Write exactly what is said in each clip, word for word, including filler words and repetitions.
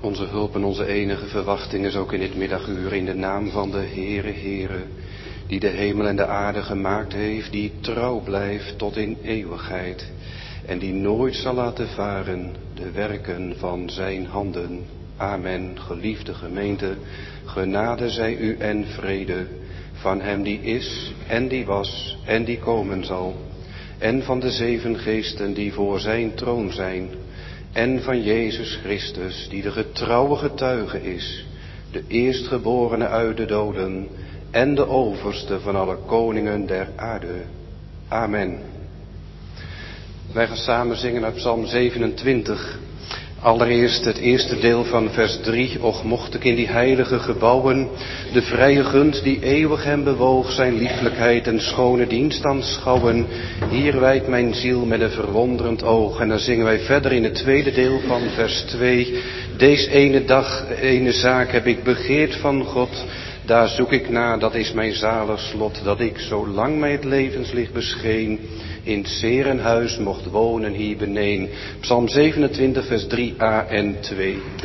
Onze hulp en onze enige verwachting is ook in dit middaguur in de naam van de Heere Heere, die de hemel en de aarde gemaakt heeft, die trouw blijft tot in eeuwigheid en die nooit zal laten varen de werken van zijn handen. Amen. Geliefde gemeente, genade zij u en vrede van hem die is en die was en die komen zal, en van de zeven geesten die voor zijn troon zijn, en van Jezus Christus, die de getrouwe getuige is, de eerstgeborene uit de doden en de overste van alle koningen der aarde. Amen. Wij gaan samen zingen uit Psalm zevenentwintig. Allereerst het eerste deel van vers drie. Och, mocht ik in die heilige gebouwen de vrije gunst die eeuwig hem bewoog, zijn lieflijkheid en schone dienst aanschouwen. Hier wijdt mijn ziel met een verwonderend oog. En dan zingen wij verder in het tweede deel van vers twee. Deze ene dag, ene zaak heb ik begeerd van God. Daar zoek ik naar, dat is mijn zalig slot, dat ik, zolang mij het levenslicht bescheen, in het Serenhuis mocht wonen hier beneden. Psalm zevenentwintig, vers drie a en twee b.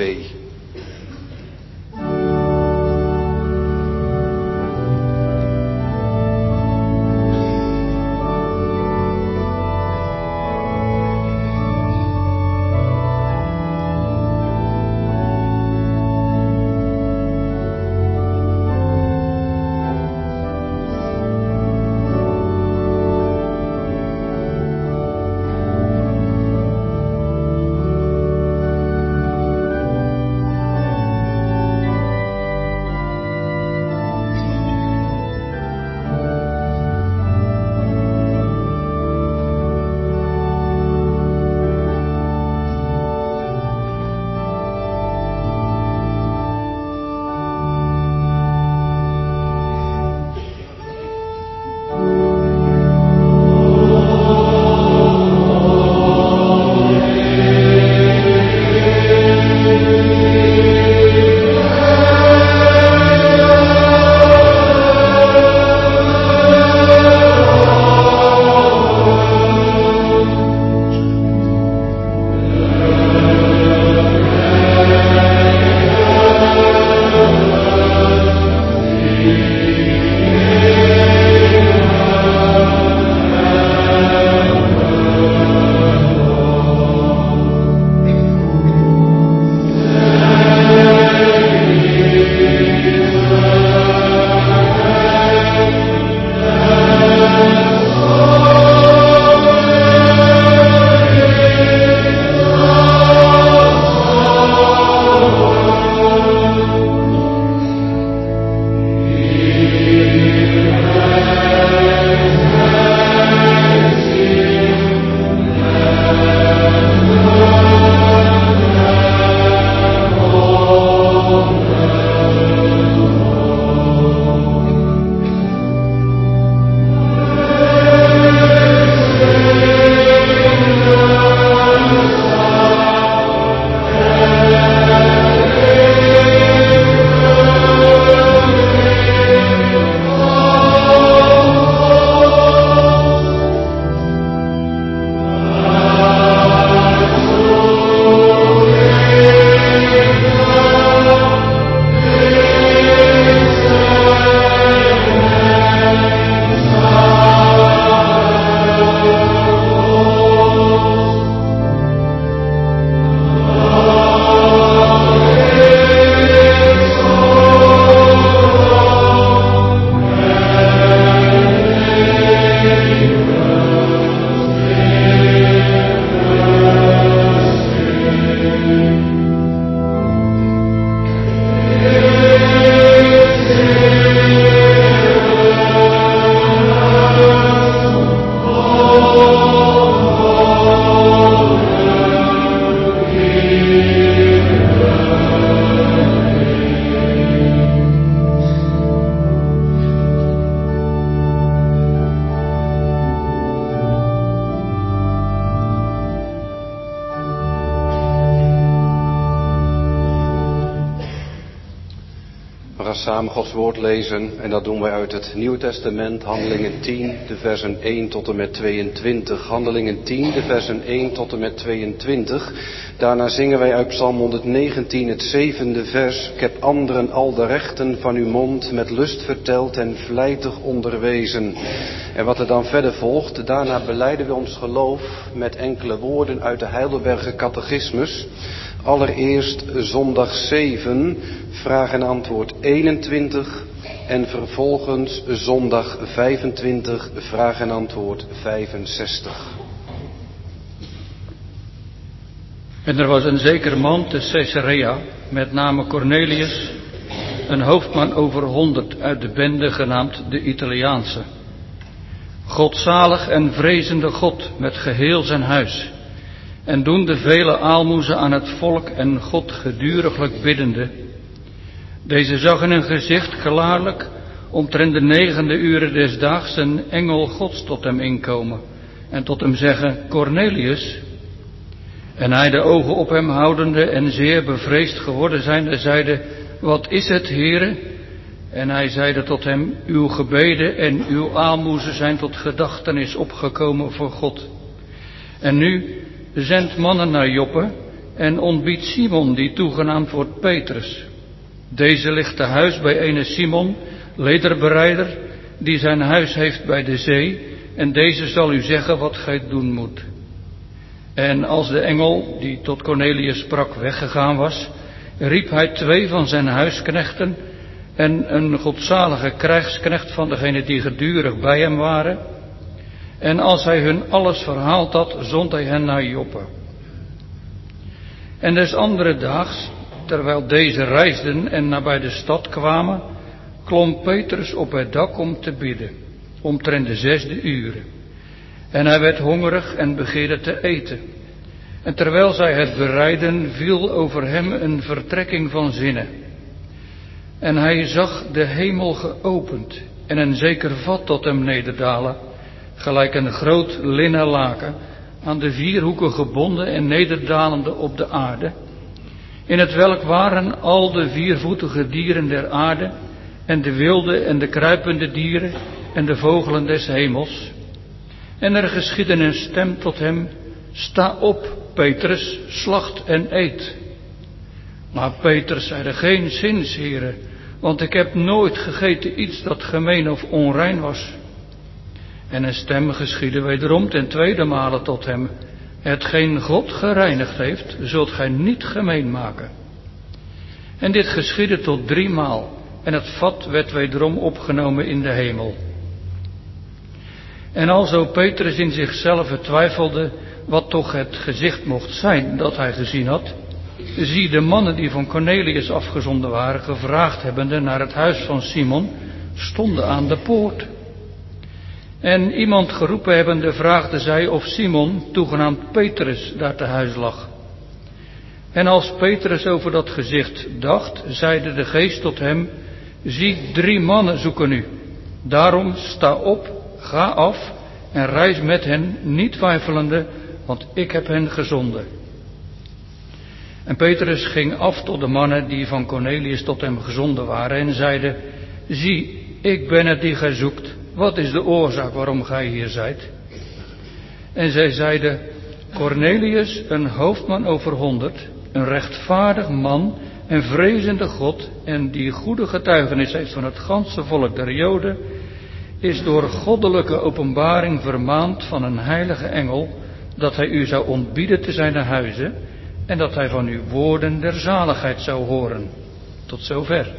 samen Gods woord lezen en dat doen wij uit het Nieuwe Testament, Handelingen tien, de versen één tot en met tweeëntwintig. Handelingen tien, de versen één tot en met tweeëntwintig. Daarna zingen wij uit Psalm honderdnegentien, het zevende vers. Ik heb anderen al de rechten van uw mond met lust verteld en vlijtig onderwezen. En wat er dan verder volgt, daarna belijden we ons geloof met enkele woorden uit de Heidelberger Catechismus. Allereerst zondag zeven, vraag en antwoord eenentwintig en vervolgens zondag vijfentwintig, vraag en antwoord vijfenzestig. En er was een zeker man te Caesarea, met name Cornelius, een hoofdman over honderd uit de bende genaamd de Italiaanse. Godzalig en vrezende God met geheel zijn huis. En doende vele aalmoezen aan het volk en God geduriglijk biddende. Deze zag in een gezicht klaarlijk omtrent de negende uren des daags een engel Gods tot hem inkomen. En tot hem zeggen, Cornelius. En hij de ogen op hem houdende en zeer bevreesd geworden zijnde zeide, wat is het, Heere? En hij zeide tot hem, uw gebeden en uw aalmoezen zijn tot gedachtenis opgekomen voor God. En nu zend mannen naar Joppe en ontbiedt Simon, die toegenaamd wordt Petrus. Deze ligt te huis bij ene Simon, lederbereider, die zijn huis heeft bij de zee, en deze zal u zeggen wat gij doen moet. En als de engel, die tot Cornelius sprak, weggegaan was, riep hij twee van zijn huisknechten en een godzalige krijgsknecht van degene die gedurig bij hem waren. En als hij hun alles verhaald had, zond hij hen naar Joppe. En des andere daags, terwijl deze reisden en nabij de stad kwamen, klom Petrus op het dak om te bidden, omtrent de zesde uren. En hij werd hongerig en begeerde te eten. En terwijl zij het bereidden, viel over hem een vertrekking van zinnen. En hij zag de hemel geopend en een zeker vat tot hem nederdalen, gelijk een groot linnen laken, aan de vier hoeken gebonden en nederdalende op de aarde, in het welk waren al de viervoetige dieren der aarde, en de wilde en de kruipende dieren, en de vogelen des hemels. En er geschiedde een stem tot hem, sta op, Petrus, slacht en eet. Maar Petrus zeide, geen zins, Heere, want ik heb nooit gegeten iets dat gemeen of onrein was. En een stem geschiedde wederom ten tweede male tot hem, hetgeen God gereinigd heeft, zult gij niet gemeen maken. En dit geschiedde tot driemaal, en het vat werd wederom opgenomen in de hemel. En alzo Petrus in zichzelf twijfelde, wat toch het gezicht mocht zijn dat hij gezien had, zie de mannen die van Cornelius afgezonden waren, gevraagd hebbende naar het huis van Simon, stonden aan de poort. En iemand geroepen hebbende vraagde zij of Simon, toegenaamd Petrus, daar te huis lag. En als Petrus over dat gezicht dacht, zeide de geest tot hem, zie, drie mannen zoeken u. Daarom sta op, ga af en reis met hen, niet twijfelende, want ik heb hen gezonden. En Petrus ging af tot de mannen die van Cornelius tot hem gezonden waren en zeide, zie, ik ben het die gij zoekt. Wat is de oorzaak waarom gij hier zijt? En zij zeiden, Cornelius, een hoofdman over honderd, een rechtvaardig man en vrezende God, en die goede getuigenis heeft van het ganse volk der Joden, is door goddelijke openbaring vermaand van een heilige engel, dat hij u zou ontbieden te zijn huizen, en dat hij van uw woorden der zaligheid zou horen. Tot zover.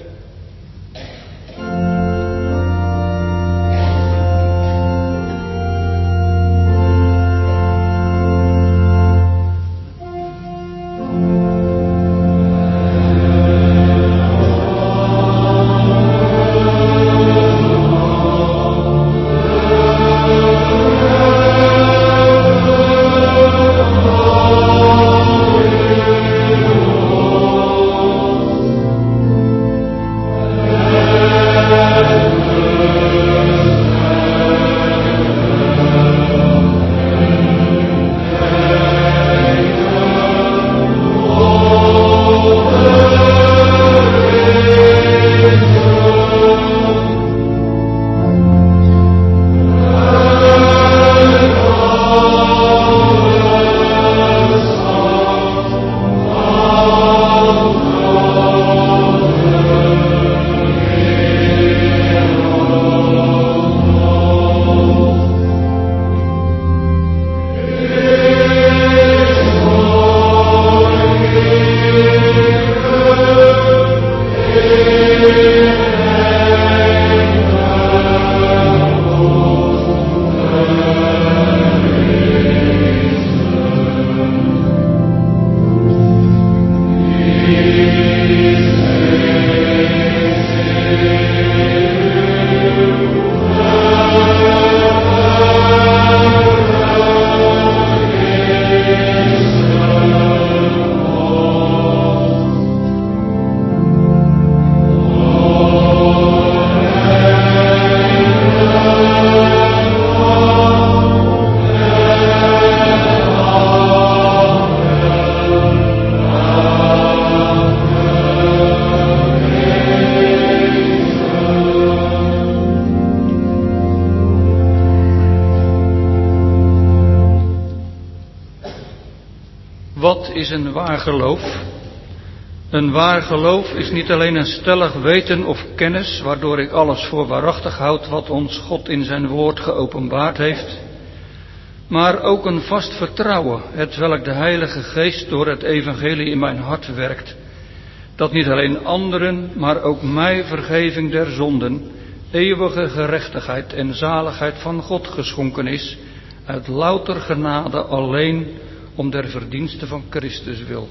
is een waar geloof? Een waar geloof is niet alleen een stellig weten of kennis, waardoor ik alles voor waarachtig houd wat ons God in zijn woord geopenbaard heeft, maar ook een vast vertrouwen, hetwelk de Heilige Geest door het evangelie in mijn hart werkt, dat niet alleen anderen, maar ook mij vergeving der zonden, eeuwige gerechtigheid en zaligheid van God geschonken is, uit louter genade alleen om der verdienste van Christus wil.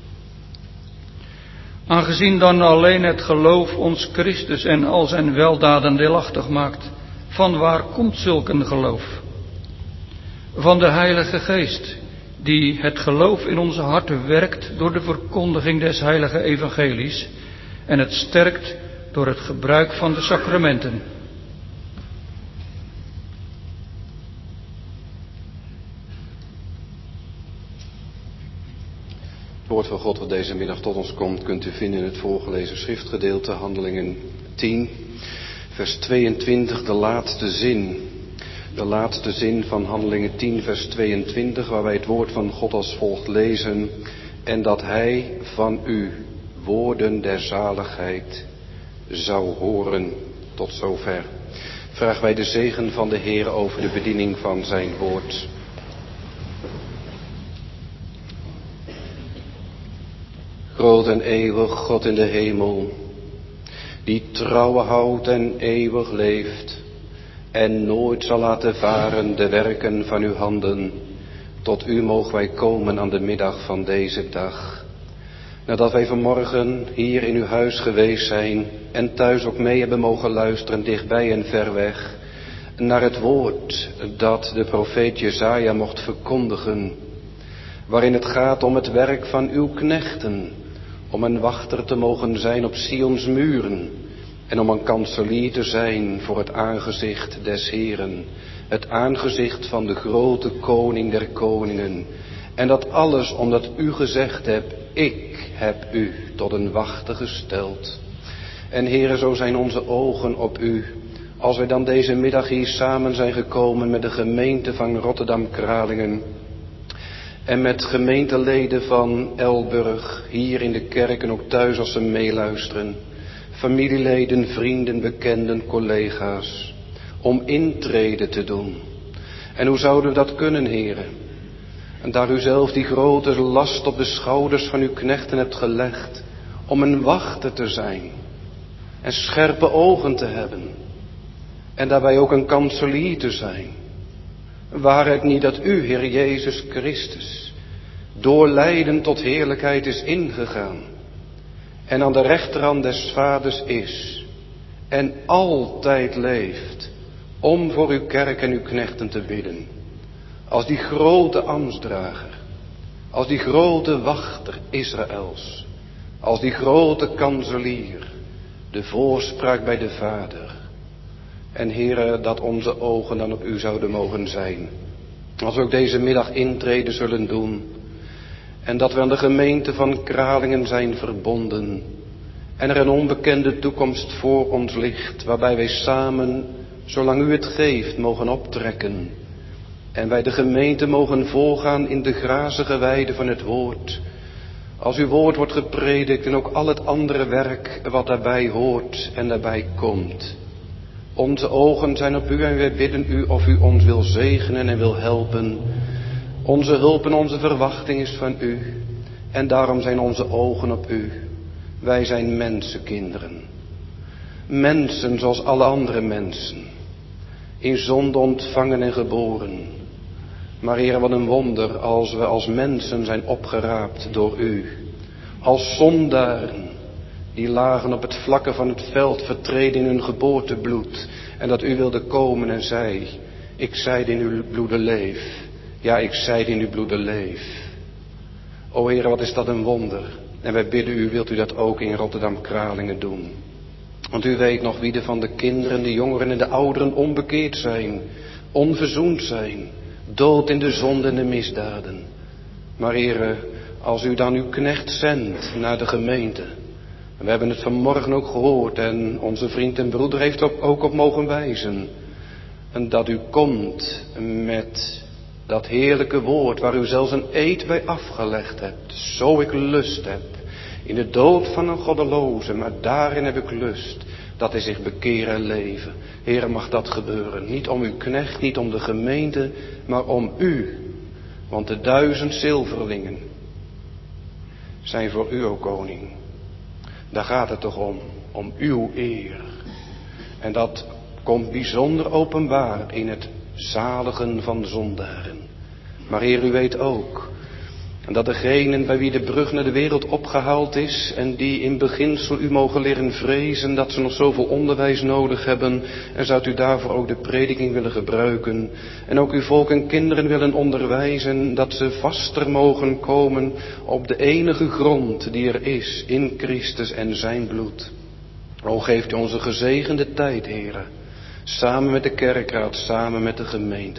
Aangezien dan alleen het geloof ons Christus en al zijn weldaden deelachtig maakt, van waar komt zulk een geloof? Van de Heilige Geest, die het geloof in onze harten werkt door de verkondiging des heilige evangelies en het sterkt door het gebruik van de sacramenten. Het woord van God wat deze middag tot ons komt, kunt u vinden in het voorgelezen schriftgedeelte, Handelingen tien, vers tweeëntwintig, de laatste zin. De laatste zin van Handelingen tien, vers tweeëntwintig, waar wij het woord van God als volgt lezen. En dat hij van u woorden der zaligheid zou horen. Tot zover. Vragen wij de zegen van de Heer over de bediening van zijn woord. Groot en eeuwig God in de hemel, die trouwe houdt en eeuwig leeft en nooit zal laten varen de werken van uw handen. Tot u mogen wij komen aan de middag van deze dag. Nadat wij vanmorgen hier in uw huis geweest zijn en thuis ook mee hebben mogen luisteren, dichtbij en ver weg, naar het woord dat de profeet Jesaja mocht verkondigen, waarin het gaat om het werk van uw knechten, om een wachter te mogen zijn op Sions muren en om een kanselier te zijn voor het aangezicht des Heeren, het aangezicht van de grote koning der koningen. En dat alles omdat u gezegd hebt, ik heb u tot een wachter gesteld. En Heere, zo zijn onze ogen op u, als wij dan deze middag hier samen zijn gekomen met de gemeente van Rotterdam-Kralingen en met gemeenteleden van Elburg, hier in de kerk en ook thuis als ze meeluisteren, familieleden, vrienden, bekenden, collega's, om intrede te doen. En hoe zouden we dat kunnen, Heere? En daar u zelf die grote last op de schouders van uw knechten hebt gelegd, om een wachter te zijn en scherpe ogen te hebben en daarbij ook een kanselier te zijn. Waar het niet dat u, Heer Jezus Christus, door lijden tot heerlijkheid is ingegaan en aan de rechterhand des Vaders is en altijd leeft om voor uw kerk en uw knechten te bidden. Als die grote ambtsdrager, als die grote wachter Israëls, als die grote kanselier, de voorspraak bij de Vader. En Heere, dat onze ogen dan op u zouden mogen zijn. Als we ook deze middag intrede zullen doen. En dat we aan de gemeente van Kralingen zijn verbonden. En er een onbekende toekomst voor ons ligt, waarbij wij samen, zolang u het geeft, mogen optrekken. En wij de gemeente mogen volgaan in de grazige weide van het woord. Als uw woord wordt gepredikt en ook al het andere werk wat daarbij hoort en daarbij komt. Onze ogen zijn op u en wij bidden u of u ons wil zegenen en wil helpen. Onze hulp en onze verwachting is van u. En daarom zijn onze ogen op u. Wij zijn mensenkinderen. Mensen zoals alle andere mensen. In zonde ontvangen en geboren. Maar Heer, wat een wonder als we als mensen zijn opgeraapt door u. Als zondaren die lagen op het vlakke van het veld vertreden in hun geboortebloed. En dat u wilde komen en zei, ik zeide in uw bloede leef. Ja, ik zeide in uw bloede leef. O Heer, wat is dat een wonder. En wij bidden u, wilt u dat ook in Rotterdam-Kralingen doen. Want u weet nog wie er van de kinderen, de jongeren en de ouderen onbekeerd zijn. Onverzoend zijn. Dood in de zonde en de misdaden. Maar Heere, als u dan uw knecht zendt naar de gemeente. We hebben het vanmorgen ook gehoord en onze vriend en broeder heeft er ook op mogen wijzen. En dat u komt met Dat heerlijke woord waar u zelfs een eed bij afgelegd hebt. Zo ik lust heb in de dood van een goddeloze, maar daarin heb ik lust dat hij zich bekeren en leven. Heere, mag dat gebeuren. Niet om uw knecht, niet om de gemeente, maar om u. Want de duizend zilverlingen zijn voor u, o koning. Daar gaat het toch om, om uw eer. En dat komt bijzonder openbaar in het zaligen van zondaren. Maar Heer, u weet ook dat degenen bij wie de brug naar de wereld opgehaald is en die in beginsel u mogen leren vrezen, dat ze nog zoveel onderwijs nodig hebben, en zou u daarvoor ook de prediking willen gebruiken en ook uw volk en kinderen willen onderwijzen, dat ze vaster mogen komen op de enige grond die er is, in Christus en zijn bloed. O, geeft u onze gezegende tijd, Heere, samen met de kerkraad, samen met de gemeente.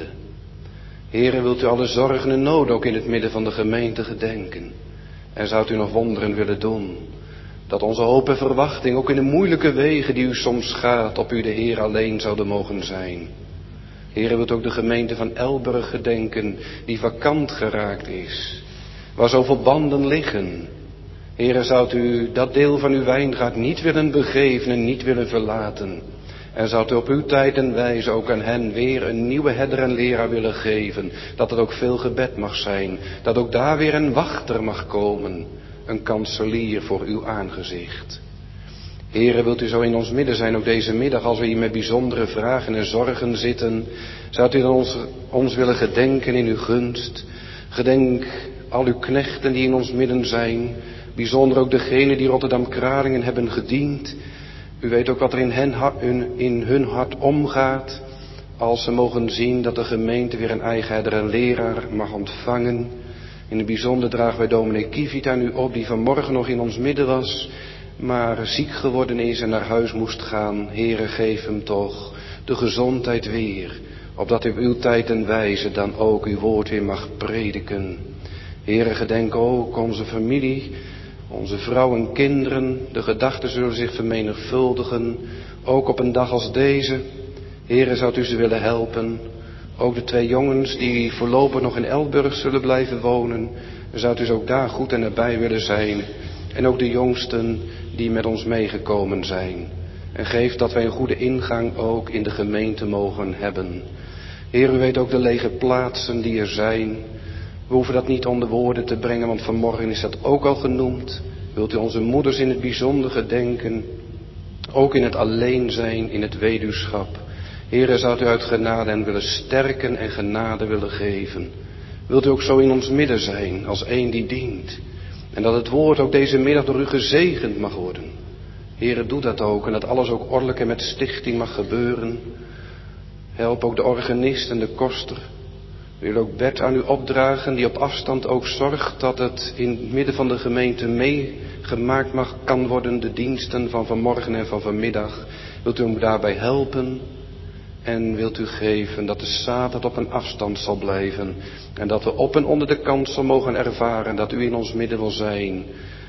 Heere, wilt u alle zorgen en noden ook in het midden van de gemeente gedenken. En zou u nog wonderen willen doen. Dat onze hoop en verwachting ook in de moeilijke wegen die u soms gaat, op u de Heer alleen zouden mogen zijn. Heere, wilt ook de gemeente van Elburg gedenken, die vakant geraakt is. Waar zoveel banden liggen. Heere, zou u dat deel van uw wijngaard niet willen begeven en niet willen verlaten. En zou u op uw tijd en wijze ook aan hen weer een nieuwe herder en leraar willen geven. Dat er ook veel gebed mag zijn. Dat ook daar weer een wachter mag komen. Een kanselier voor uw aangezicht. Heere, wilt u zo in ons midden zijn ook deze middag als we hier met bijzondere vragen en zorgen zitten. Zou u dan ons, ons willen gedenken in uw gunst. Gedenk al uw knechten die in ons midden zijn. Bijzonder ook degenen die Rotterdam-Kralingen hebben gediend. U weet ook wat er in, hen, in hun hart omgaat, als ze mogen zien dat de gemeente weer een eigen herder en leraar mag ontvangen. In het bijzonder dragen wij dominee Kievit aan u op, die vanmorgen nog in ons midden was, maar ziek geworden is en naar huis moest gaan. Heere, geef hem toch de gezondheid weer, opdat u op uw tijd en wijze dan ook uw woord weer mag prediken. Heere, gedenk ook onze familie, onze vrouw en kinderen, de gedachten zullen zich vermenigvuldigen, ook op een dag als deze. Heere, zou u ze willen helpen, ook de twee jongens die voorlopig nog in Elburg zullen blijven wonen, zou u ze ook daar goed en nabij willen zijn, en ook de jongsten die met ons meegekomen zijn. En geef dat wij een goede ingang ook in de gemeente mogen hebben. Heer, u weet ook de lege plaatsen die er zijn. We hoeven dat niet onder woorden te brengen, want vanmorgen is dat ook al genoemd. Wilt u onze moeders in het bijzonder gedenken, ook in het alleen zijn, in het weduwschap. Heere, zou u uit genade hen willen sterken en genade willen geven. Wilt u ook zo in ons midden zijn, als een die dient. En dat het woord ook deze middag door u gezegend mag worden. Heere, doe dat ook, en dat alles ook ordelijk en met stichting mag gebeuren. Help ook de organist en de koster. We willen ook Bert aan u opdragen, die op afstand ook zorgt dat het in het midden van de gemeente meegemaakt mag kan worden, de diensten van vanmorgen en van vanmiddag. Wilt u hem daarbij helpen en wilt u geven dat de Satan op een afstand zal blijven en dat we op en onder de kansel mogen ervaren dat u in ons midden wil zijn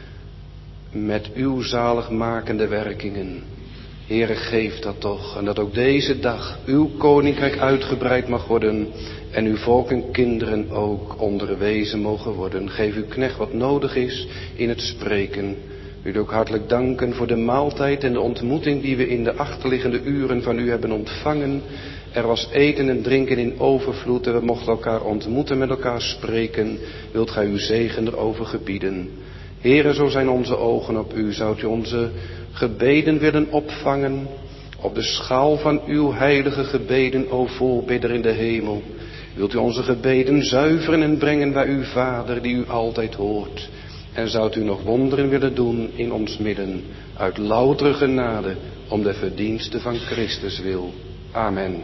met uw zaligmakende werkingen. Heere, geef dat toch, en dat ook deze dag uw koninkrijk uitgebreid mag worden en uw volk en kinderen ook onderwezen mogen worden. Geef uw knecht wat nodig is in het spreken. U wil ook hartelijk danken voor de maaltijd en de ontmoeting die we in de achterliggende uren van u hebben ontvangen. Er was eten en drinken in overvloed en we mochten elkaar ontmoeten, met elkaar spreken. Wilt gij uw zegen erover gebieden. Heere, zo zijn onze ogen op u. Zoudt u onze gebeden willen opvangen op de schaal van uw heilige gebeden, o voorbidder in de hemel. Wilt u onze gebeden zuiveren en brengen bij uw Vader die u altijd hoort. En zoudt u nog wonderen willen doen in ons midden, uit loutere genade, om de verdiensten van Christus wil. Amen.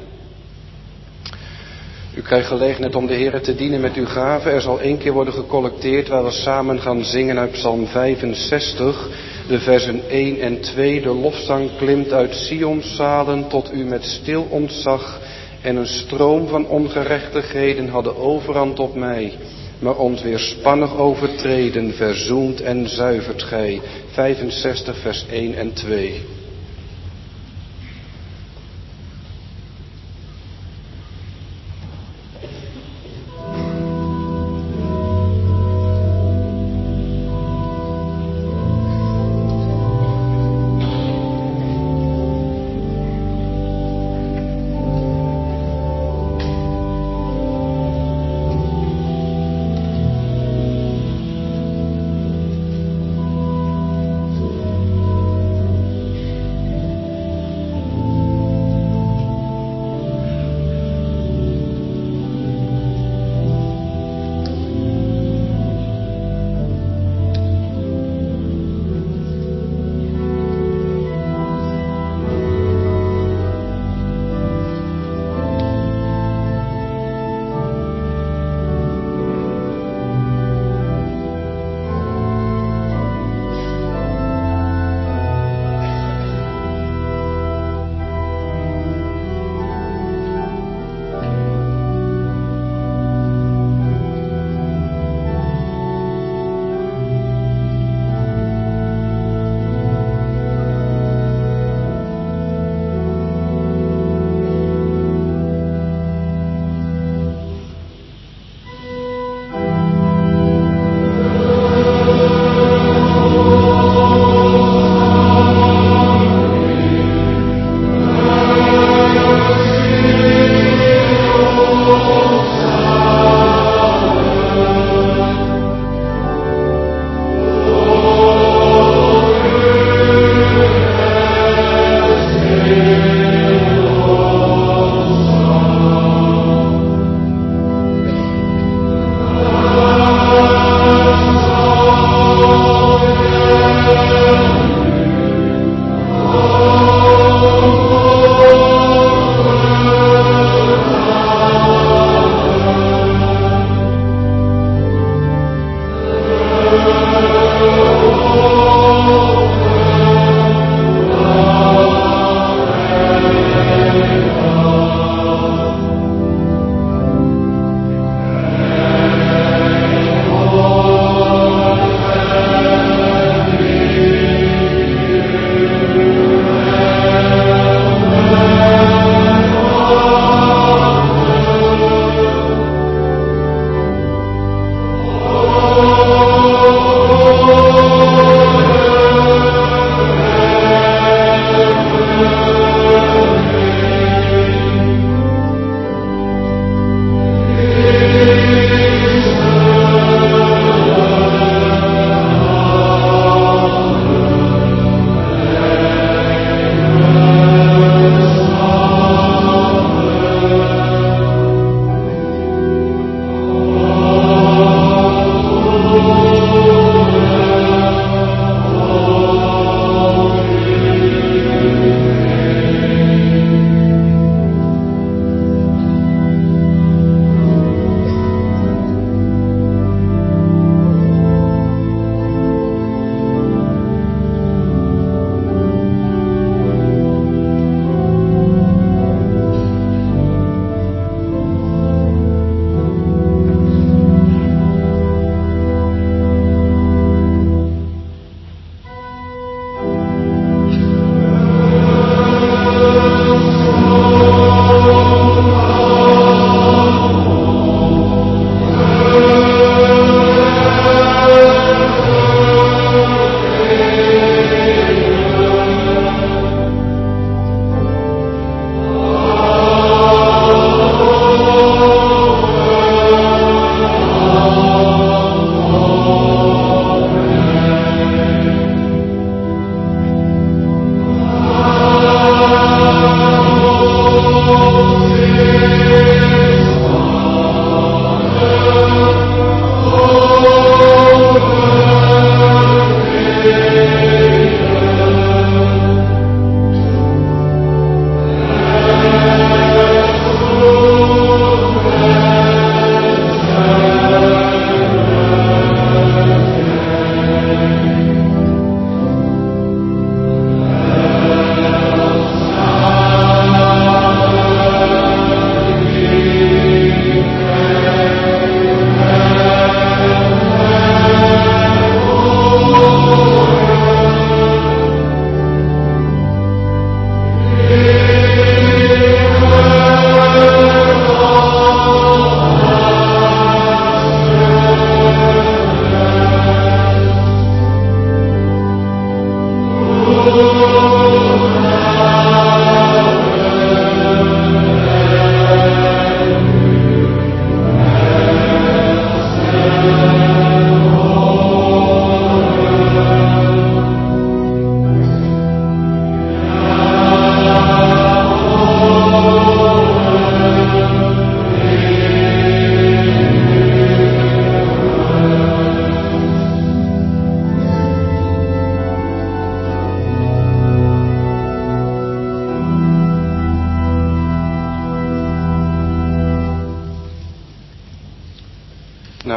U krijgt gelegenheid om de Heere te dienen met uw gaven. Er zal één keer worden gecollecteerd waar we samen gaan zingen uit Psalm vijfenzestig, de versen één en twee. De lofzang klimt uit Sions zalen tot u met stil ontzag. En een stroom van ongerechtigheden hadden overhand op mij. Maar ons weerspannig overtreden, verzoent en zuivert gij. vijfenzestig vers één en twee.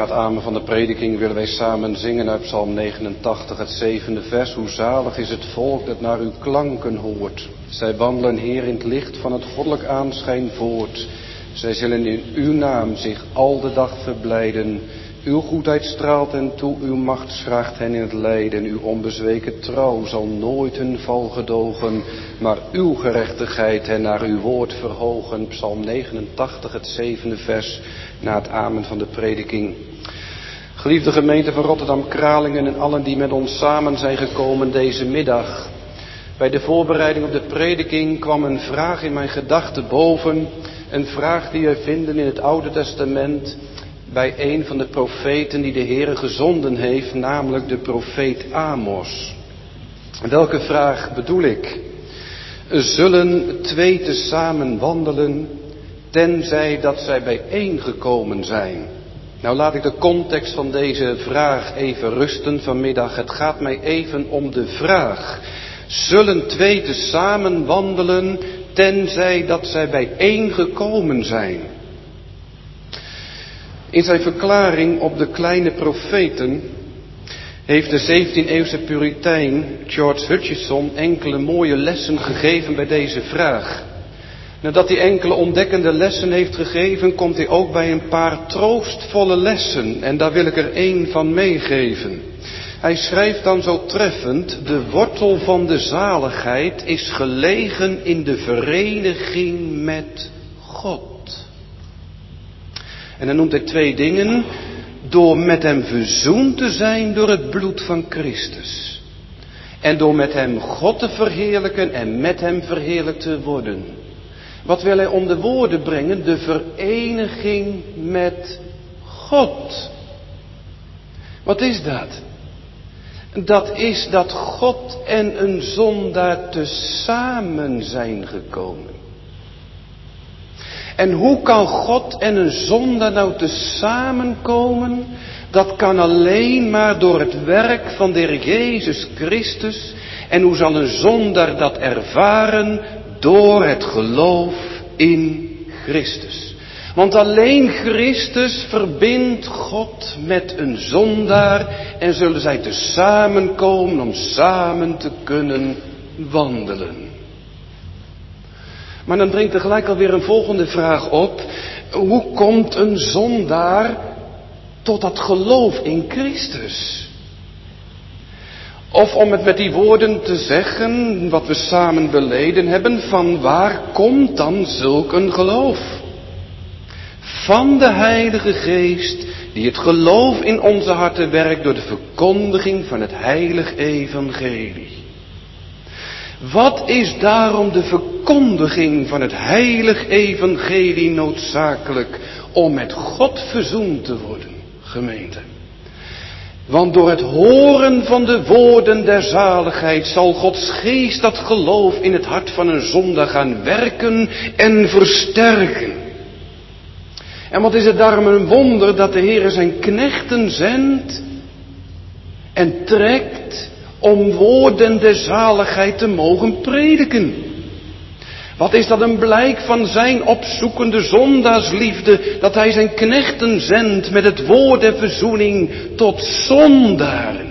het amen van de prediking willen wij samen zingen uit Psalm negenentachtig, het zevende vers. Hoe zalig is het volk dat naar uw klanken hoort. Zij wandelen, Heer, in het licht van het goddelijk aanschijn voort. Zij zullen in uw naam zich al de dag verblijden. Uw goedheid straalt hen toe, uw macht schraagt hen in het lijden. Uw onbezweken trouw zal nooit hun val gedogen, maar uw gerechtigheid hen naar uw woord verhogen. Psalm negenentachtig, het zevende vers, na het amen van de prediking. Geliefde gemeente van Rotterdam-Kralingen en allen die met ons samen zijn gekomen deze middag. Bij de voorbereiding op de prediking kwam een vraag in mijn gedachten boven. Een vraag die we vinden in het Oude Testament bij een van de profeten die de Heere gezonden heeft, namelijk de profeet Amos. Welke vraag bedoel ik? Zullen twee tezamen wandelen, tenzij dat zij bijeengekomen zijn? Nou, laat ik de context van deze vraag even rusten vanmiddag. Het gaat mij even om de vraag. Zullen twee tezamen wandelen, tenzij dat zij bijeengekomen zijn? In zijn verklaring op de kleine profeten heeft de zeventiende-eeuwse Puritein George Hutcheson enkele mooie lessen gegeven bij deze vraag. Nadat hij enkele ontdekkende lessen heeft gegeven, komt hij ook bij een paar troostvolle lessen. En daar wil ik er één van meegeven. Hij schrijft dan zo treffend: de wortel van de zaligheid is gelegen in de vereniging met God. En dan noemt hij twee dingen: door met hem verzoend te zijn door het bloed van Christus. En door met hem God te verheerlijken en met hem verheerlijkt te worden. Wat wil hij om de woorden brengen? De vereniging met God. Wat is dat? Dat is dat God en een zondaar tezamen zijn gekomen. En hoe kan God en een zondaar nou tezamen komen? Dat kan alleen maar door het werk van de Heer Jezus Christus. En hoe zal een zondaar dat ervaren? Door het geloof in Christus. Want alleen Christus verbindt God met een zondaar en zullen zij tezamen komen om samen te kunnen wandelen. Maar dan brengt er gelijk alweer een volgende vraag op. Hoe komt een zondaar tot dat geloof in Christus? Of om het met die woorden te zeggen, wat we samen beleden hebben, van waar komt dan zulk een geloof? Van de Heilige Geest, die het geloof in onze harten werkt door de verkondiging van het heilig evangelie. Wat is daarom de verkondiging van het heilig evangelie noodzakelijk om met God verzoend te worden, gemeente? Want door het horen van de woorden der zaligheid zal Gods geest dat geloof in het hart van een zondaar gaan werken en versterken. En wat is het daarom een wonder dat de Heer zijn knechten zendt en trekt om woorden der zaligheid te mogen prediken. Wat is dat een blijk van zijn opzoekende zondaarsliefde, dat hij zijn knechten zendt met het woord der verzoening tot zondaren.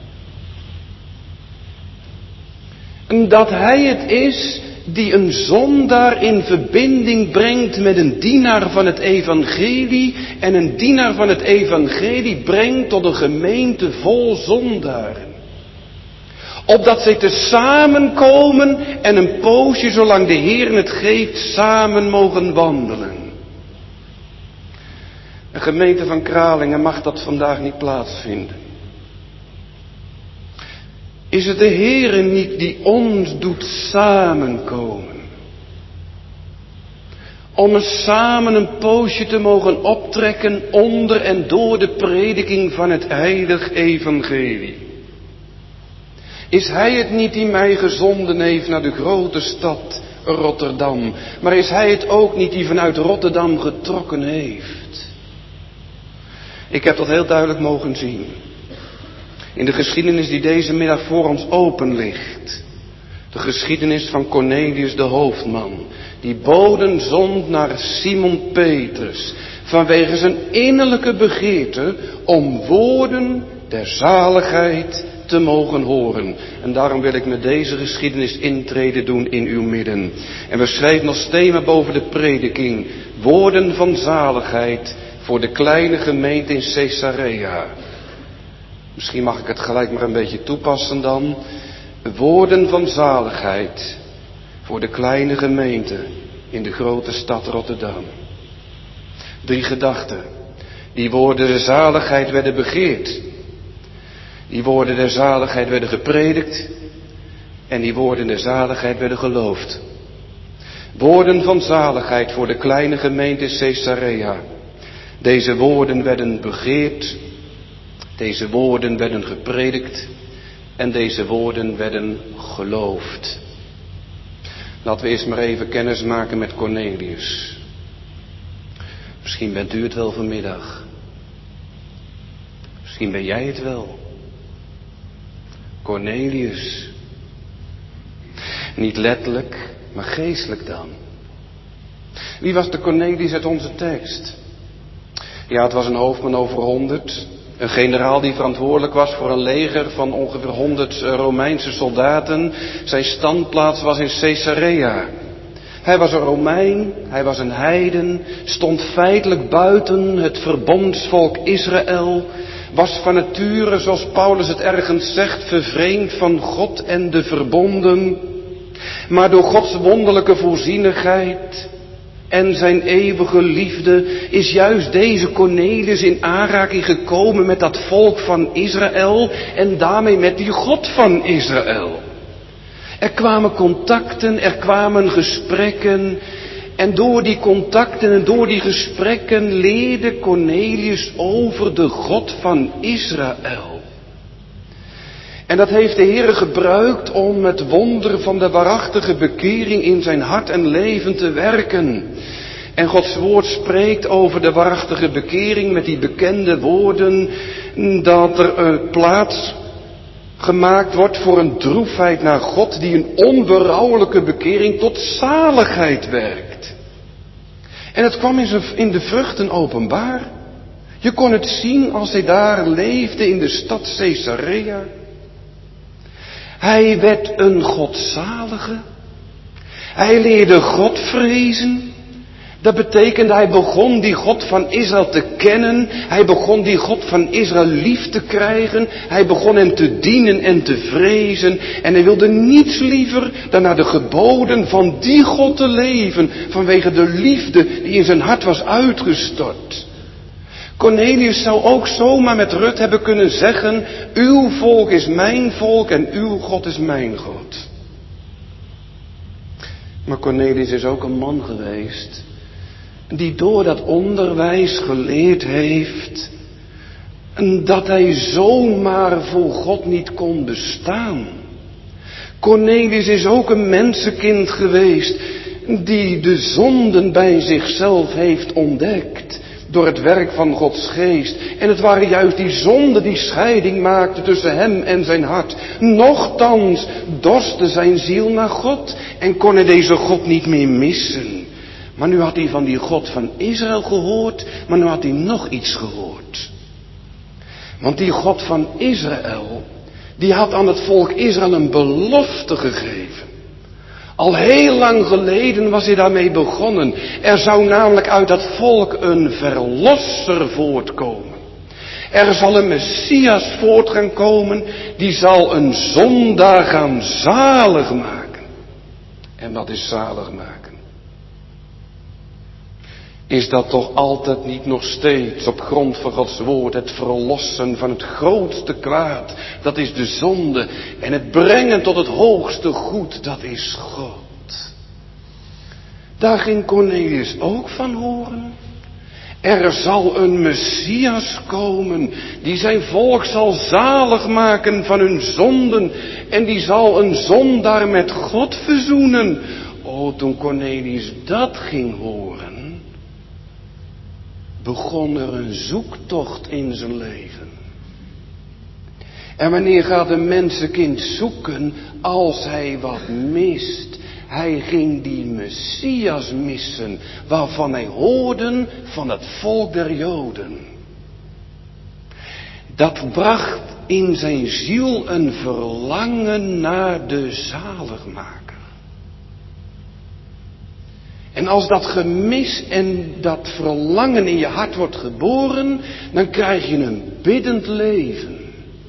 En dat hij het is die een zondaar in verbinding brengt met een dienaar van het evangelie, en een dienaar van het evangelie brengt tot een gemeente vol zondaren. Opdat zij te samen komen en een poosje, zolang de Heer het geeft, samen mogen wandelen. Een gemeente van Kralingen mag dat vandaag niet plaatsvinden. Is het de Heer niet die ons doet samenkomen? Om er samen een poosje te mogen optrekken onder en door de prediking van het heilig evangelie. Is hij het niet die mij gezonden heeft naar de grote stad Rotterdam? Maar is hij het ook niet die vanuit Rotterdam getrokken heeft? Ik heb dat heel duidelijk mogen zien. In de geschiedenis die deze middag voor ons open ligt. De geschiedenis van Cornelius de hoofdman. Die boden zond naar Simon Petrus. vanwege zijn innerlijke begeerte om woorden der zaligheid te mogen horen. En daarom wil ik met deze geschiedenis intrede doen in uw midden. En we schrijven als thema boven de prediking: woorden van zaligheid voor de kleine gemeente in Caesarea. Misschien mag ik het gelijk maar een beetje toepassen dan. Woorden van zaligheid voor de kleine gemeente in de grote stad Rotterdam. Drie gedachten. Die woorden der zaligheid werden begeerd. Die woorden der zaligheid werden gepredikt. En die woorden der zaligheid werden geloofd. Woorden van zaligheid voor de kleine gemeente in Caesarea. Deze woorden werden begeerd. Deze woorden werden gepredikt. En deze woorden werden geloofd. Laten we eerst maar even kennis maken met Cornelius. Misschien bent u het wel vanmiddag. Misschien ben jij het wel. Cornelius. Niet letterlijk, maar geestelijk dan. Wie was de Cornelius uit onze tekst? Ja, het was een hoofdman over honderd. Een generaal die verantwoordelijk was voor een leger van ongeveer honderd Romeinse soldaten. Zijn standplaats was in Caesarea. Hij was een Romein, hij was een heiden, stond feitelijk buiten het verbondsvolk Israël, was van nature, zoals Paulus het ergens zegt, vervreemd van God en de verbonden. Maar door Gods wonderlijke voorzienigheid en zijn eeuwige liefde is juist deze Cornelius in aanraking gekomen met dat volk van Israël en daarmee met die God van Israël. Er kwamen contacten, er kwamen gesprekken en door die contacten en door die gesprekken leerde Cornelius over de God van Israël. En dat heeft de Heer gebruikt om het wonder van de waarachtige bekering in zijn hart en leven te werken. En Gods woord spreekt over de waarachtige bekering met die bekende woorden dat er een plaats gemaakt wordt voor een droefheid naar God die een onberouwelijke bekering tot zaligheid werkt. En het kwam in de vruchten openbaar. Je kon het zien als hij daar leefde in de stad Caesarea. Hij werd een godzalige. Hij leerde God vrezen. Dat betekende, hij begon die God van Israël te kennen. Hij begon die God van Israël lief te krijgen. Hij begon hem te dienen en te vrezen. En hij wilde niets liever dan naar de geboden van die God te leven. Vanwege de liefde die in zijn hart was uitgestort. Cornelius zou ook zomaar met Rut hebben kunnen zeggen: uw volk is mijn volk en uw God is mijn God. Maar Cornelius is ook een man geweest die door dat onderwijs geleerd heeft dat hij zomaar voor God niet kon bestaan. Cornelius is ook een mensenkind geweest die de zonden bij zichzelf heeft ontdekt door het werk van Gods geest. En het waren juist die zonden die scheiding maakten tussen hem en zijn hart. Nochtans dorstte zijn ziel naar God en kon hij deze God niet meer missen. Maar nu had hij van die God van Israël gehoord, maar nu had hij nog iets gehoord. Want die God van Israël, die had aan het volk Israël een belofte gegeven. Al heel lang geleden was hij daarmee begonnen. Er zou namelijk uit dat volk een verlosser voortkomen. Er zal een Messias voort gaan komen, die zal een zondaar gaan zalig maken. En wat is zalig maken? Is dat toch altijd niet nog steeds op grond van Gods woord het verlossen van het grootste kwaad? Dat is de zonde. En het brengen tot het hoogste goed, dat is God. Daar ging Cornelius ook van horen. Er zal een Messias komen die zijn volk zal zalig maken van hun zonden. En die zal een zondaar met God verzoenen. O, toen Cornelius dat ging horen, begon er een zoektocht in zijn leven. En wanneer gaat een mensenkind zoeken als hij wat mist? Hij ging die Messias missen, waarvan hij hoorde van het volk der Joden. Dat bracht in zijn ziel een verlangen naar de zaligmaker. En als dat gemis en dat verlangen in je hart wordt geboren, dan krijg je een biddend leven.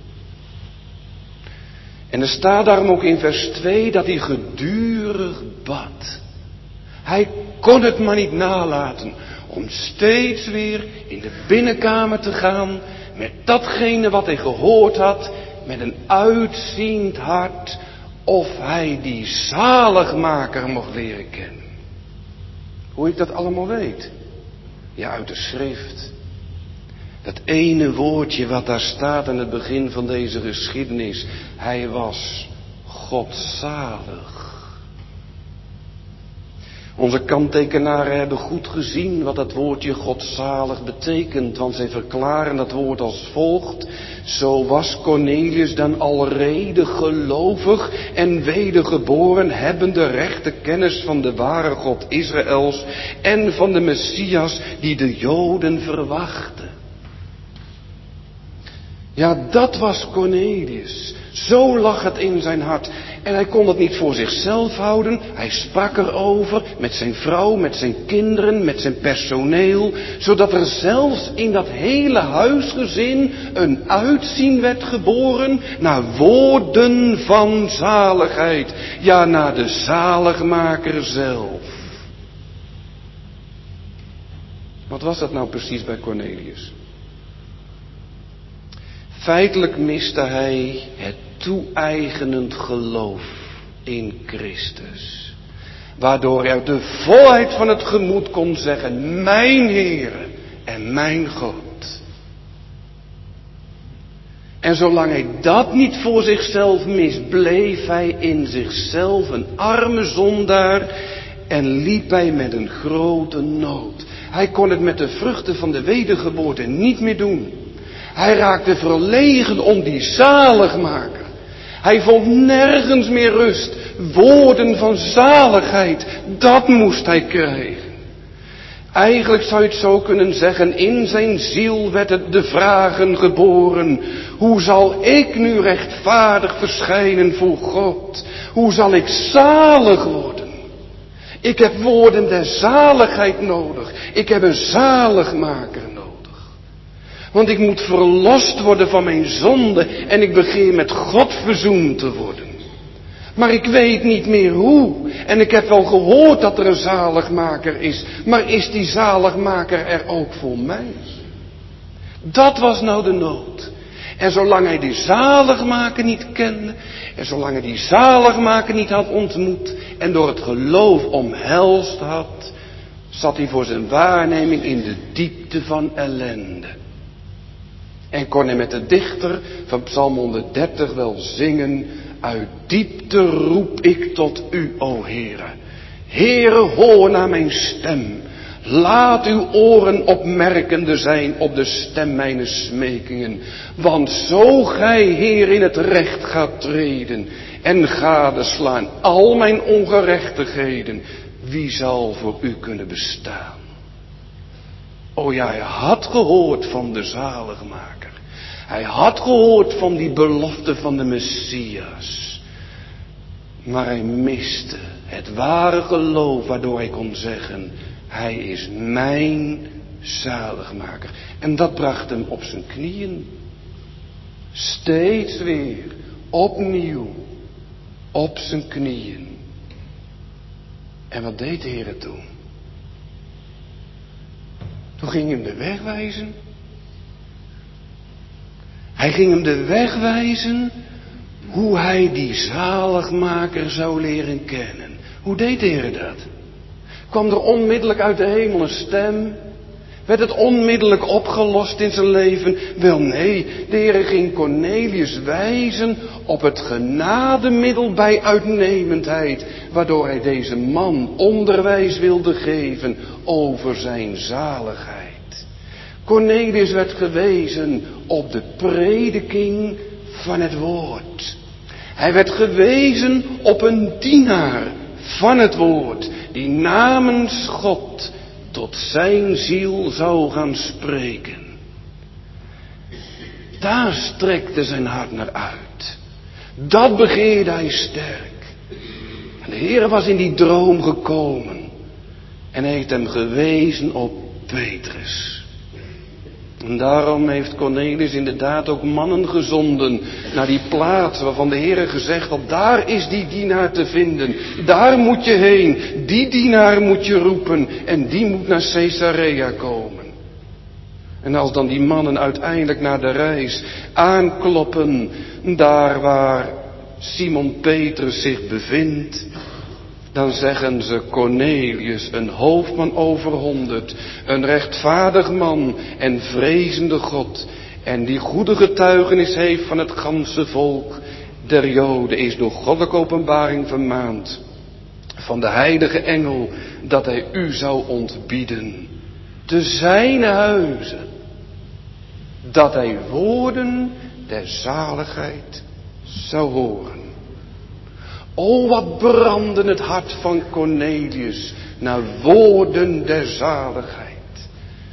En er staat daarom ook in vers twee dat hij gedurig bad. Hij kon het maar niet nalaten om steeds weer in de binnenkamer te gaan met datgene wat hij gehoord had, met een uitziend hart, of hij die zaligmaker mocht leren kennen. Hoe ik dat allemaal weet? Ja, uit de schrift. Dat ene woordje wat daar staat aan het begin van deze geschiedenis. Hij was godzalig. Onze kanttekenaren hebben goed gezien wat dat woordje godzalig betekent. Want zij verklaren dat woord als volgt. Zo was Cornelius dan alrede gelovig en wedergeboren, hebbende rechte kennis van de ware God Israëls en van de Messias die de Joden verwachten. Ja, dat was Cornelius. Zo lag het in zijn hart. En hij kon het niet voor zichzelf houden. Hij sprak erover met zijn vrouw, met zijn kinderen, met zijn personeel. Zodat er zelfs in dat hele huisgezin een uitzien werd geboren naar woorden van zaligheid. Ja, naar de zaligmaker zelf. Wat was dat nou precies bij Cornelius? Feitelijk miste hij het toe-eigenend geloof in Christus. Waardoor hij uit de volheid van het gemoed kon zeggen, mijn Heere en mijn God. En zolang hij dat niet voor zichzelf mist, bleef hij in zichzelf een arme zondaar en liep hij met een grote nood. Hij kon het met de vruchten van de wedergeboorte niet meer doen. Hij raakte verlegen om die zaligmaker. Hij vond nergens meer rust. Woorden van zaligheid, dat moest hij krijgen. Eigenlijk zou je het zo kunnen zeggen, in zijn ziel werd het de vragen geboren. Hoe zal ik nu rechtvaardig verschijnen voor God? Hoe zal ik zalig worden? Ik heb woorden der zaligheid nodig. Ik heb een zaligmaker nodig. Want ik moet verlost worden van mijn zonde en ik begeer met God verzoend te worden. Maar ik weet niet meer hoe. En ik heb wel gehoord dat er een zaligmaker is. Maar is die zaligmaker er ook voor mij? Dat was nou de nood. En zolang hij die zaligmaker niet kende. En zolang hij die zaligmaker niet had ontmoet. En door het geloof omhelst had. Zat hij voor zijn waarneming in de diepte van ellende. En kon hij met de dichter van Psalm honderddertig wel zingen. Uit diepte roep ik tot u, o Heere. Heere, hoor naar mijn stem. Laat uw oren opmerkende zijn op de stem mijn smekingen. Want zo gij, Heer, in het recht gaat treden en gadeslaan al mijn ongerechtigheden, wie zal voor u kunnen bestaan? O ja, hij had gehoord van de zaligmaker. Hij had gehoord van die belofte van de Messias. Maar hij miste het ware geloof waardoor hij kon zeggen, hij is mijn zaligmaker. En dat bracht hem op zijn knieën. Steeds weer, opnieuw, op zijn knieën. En wat deed de Heer toen? Toen ging hem de weg wijzen. Hij ging hem de weg wijzen hoe hij die zaligmaker zou leren kennen. Hoe deed de Heer dat? Kwam er onmiddellijk uit de hemel een stem? Werd het onmiddellijk opgelost in zijn leven? Wel nee, de Heer ging Cornelius wijzen op het genademiddel bij uitnemendheid, waardoor hij deze man onderwijs wilde geven over zijn zaligheid. Cornelius werd gewezen op de prediking van het woord. Hij werd gewezen op een dienaar van het woord, die namens God tot zijn ziel zou gaan spreken. Daar strekte zijn hart naar uit. Dat begeerde hij sterk. En de Heer was in die droom gekomen en heeft hem gewezen op Petrus. En daarom heeft Cornelius inderdaad ook mannen gezonden naar die plaats waarvan de Heer gezegd had, daar is die dienaar te vinden. Daar moet je heen, die dienaar moet je roepen en die moet naar Caesarea komen. En als dan die mannen uiteindelijk naar de reis aankloppen, daar waar Simon Petrus zich bevindt, dan zeggen ze Cornelius, een hoofdman over honderd, een rechtvaardig man en vrezende God, en die goede getuigenis heeft van het ganse volk der Joden, is door goddelijke openbaring vermaand van de heilige engel, dat hij u zou ontbieden te zijne huizen, dat hij woorden der zaligheid zou horen. O, wat brandde het hart van Cornelius naar woorden der zaligheid.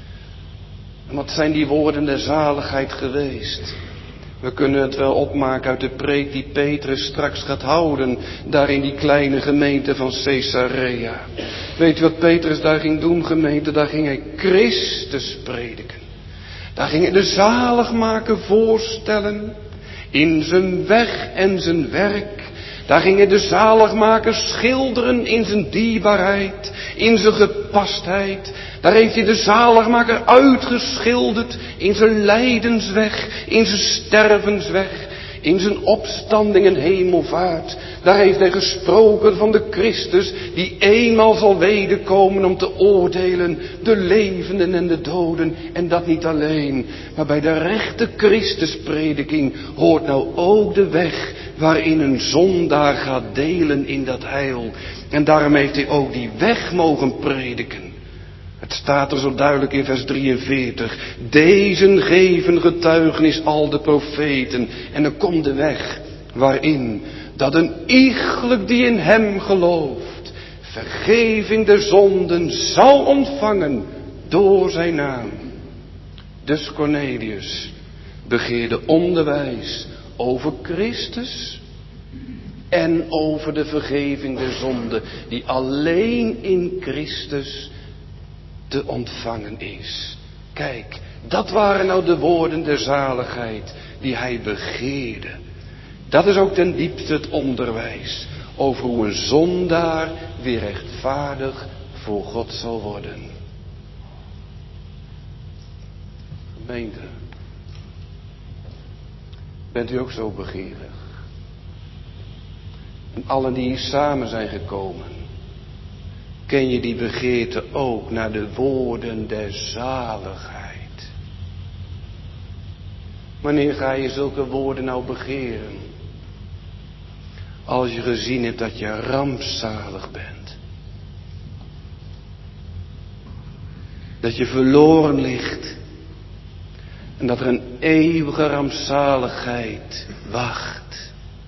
En wat zijn die woorden der zaligheid geweest? We kunnen het wel opmaken uit de preek die Petrus straks gaat houden, daar in die kleine gemeente van Caesarea. Weet u wat Petrus daar ging doen, gemeente? Daar ging hij Christus prediken. Daar ging hij de zaligmaker voorstellen in zijn weg en zijn werk. Daar ging hij de zaligmaker schilderen in zijn dierbaarheid, in zijn gepastheid. Daar heeft hij de zaligmaker uitgeschilderd in zijn lijdensweg, in zijn stervensweg, in zijn opstanding en hemelvaart. Daar heeft hij gesproken van de Christus die eenmaal zal wederkomen om te oordelen de levenden en de doden. En dat niet alleen, maar bij de rechte Christusprediking hoort nou ook de weg waarin een zondaar gaat delen in dat heil. En daarom heeft hij ook die weg mogen prediken. Het staat er zo duidelijk in vers drieënveertig. Deze geven getuigenis al de profeten. En dan komt de weg waarin dat een iegelijk die in hem gelooft vergeving der zonden zal ontvangen door zijn naam. Dus Cornelius begeerde onderwijs over Christus en over de vergeving der zonden die alleen in Christus te ontvangen is. Kijk, dat waren nou de woorden der zaligheid die hij begeerde. Dat is ook ten diepste het onderwijs over hoe een zondaar weer rechtvaardig voor God zal worden. Gemeente, bent u ook zo begeerig? En allen die hier samen zijn gekomen, ken je die begeerte ook naar de woorden der zaligheid? Wanneer ga je zulke woorden nou begeren? Als je gezien hebt dat je rampzalig bent. Dat je verloren ligt. En dat er een eeuwige rampzaligheid wacht.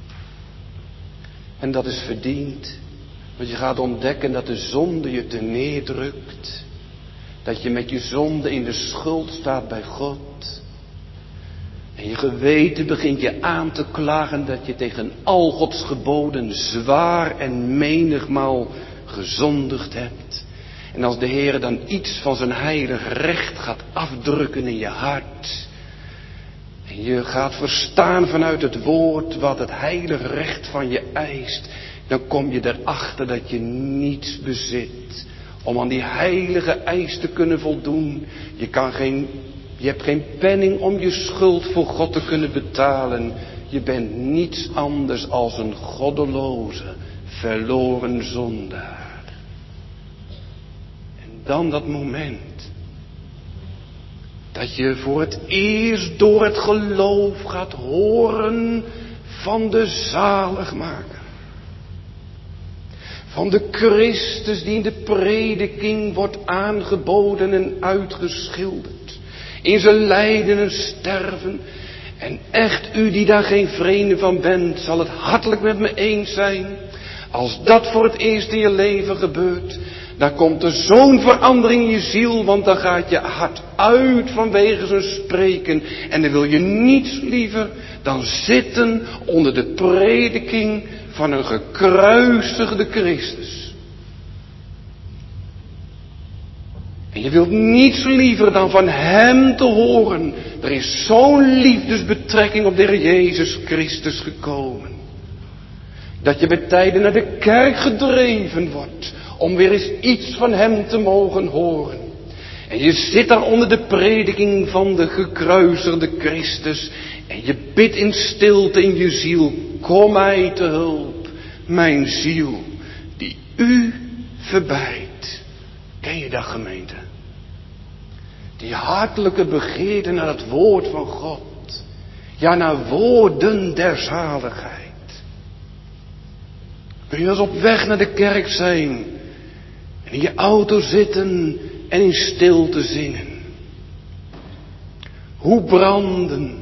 En dat is verdiend. Want je gaat ontdekken dat de zonde je te neerdrukt. Dat je met je zonde in de schuld staat bij God. En je geweten begint je aan te klagen dat je tegen al Gods geboden zwaar en menigmaal gezondigd hebt. En als de Heer dan iets van zijn heilig recht gaat afdrukken in je hart. En je gaat verstaan vanuit het woord wat het heilig recht van je eist. Dan kom je erachter dat je niets bezit om aan die heilige eis te kunnen voldoen. Je kan geen, je hebt geen penning om je schuld voor God te kunnen betalen. Je bent niets anders als een goddeloze, verloren zondaar. En dan dat moment dat je voor het eerst door het geloof gaat horen van de zaligmaker. Van de Christus die in de prediking wordt aangeboden en uitgeschilderd. In zijn lijden en sterven. En echt u die daar geen vreemde van bent, zal het hartelijk met me eens zijn. Als dat voor het eerst in je leven gebeurt, dan komt er zo'n verandering in je ziel, want dan gaat je hart uit vanwege zijn spreken. En dan wil je niets liever dan zitten onder de prediking van een gekruisigde Christus. En je wilt niets liever dan van hem te horen. Er is zo'n liefdesbetrekking op de Heer Jezus Christus gekomen. Dat je bij tijden naar de kerk gedreven wordt. Om weer eens iets van hem te mogen horen. En je zit daar onder de prediking van de gekruisigde Christus. En je bidt in stilte in je ziel. Kom mij te hulp. Mijn ziel die u verbijt. Ken je dat, gemeente? Die hartelijke begeerte naar het woord van God. Ja, naar woorden der zaligheid. Kun je eens op weg naar de kerk zijn. En in je auto zitten en in stilte zingen. Hoe branden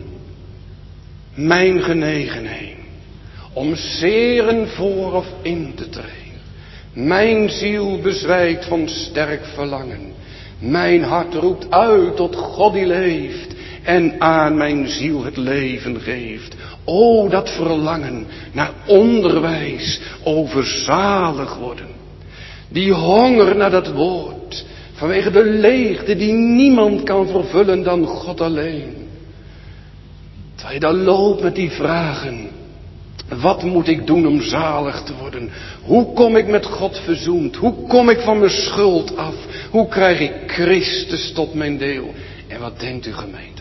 mijn genegenheid om zeren voor of in te treden. Mijn ziel bezwijkt van sterk verlangen. Mijn hart roept uit tot God die leeft en aan mijn ziel het leven geeft. O, dat verlangen naar onderwijs over zalig worden. Die honger naar dat woord, vanwege de leegte die niemand kan vervullen dan God alleen. Terwijl je dan loopt met die vragen. Wat moet ik doen om zalig te worden? Hoe kom ik met God verzoend? Hoe kom ik van mijn schuld af? Hoe krijg ik Christus tot mijn deel? En wat denkt u, gemeente?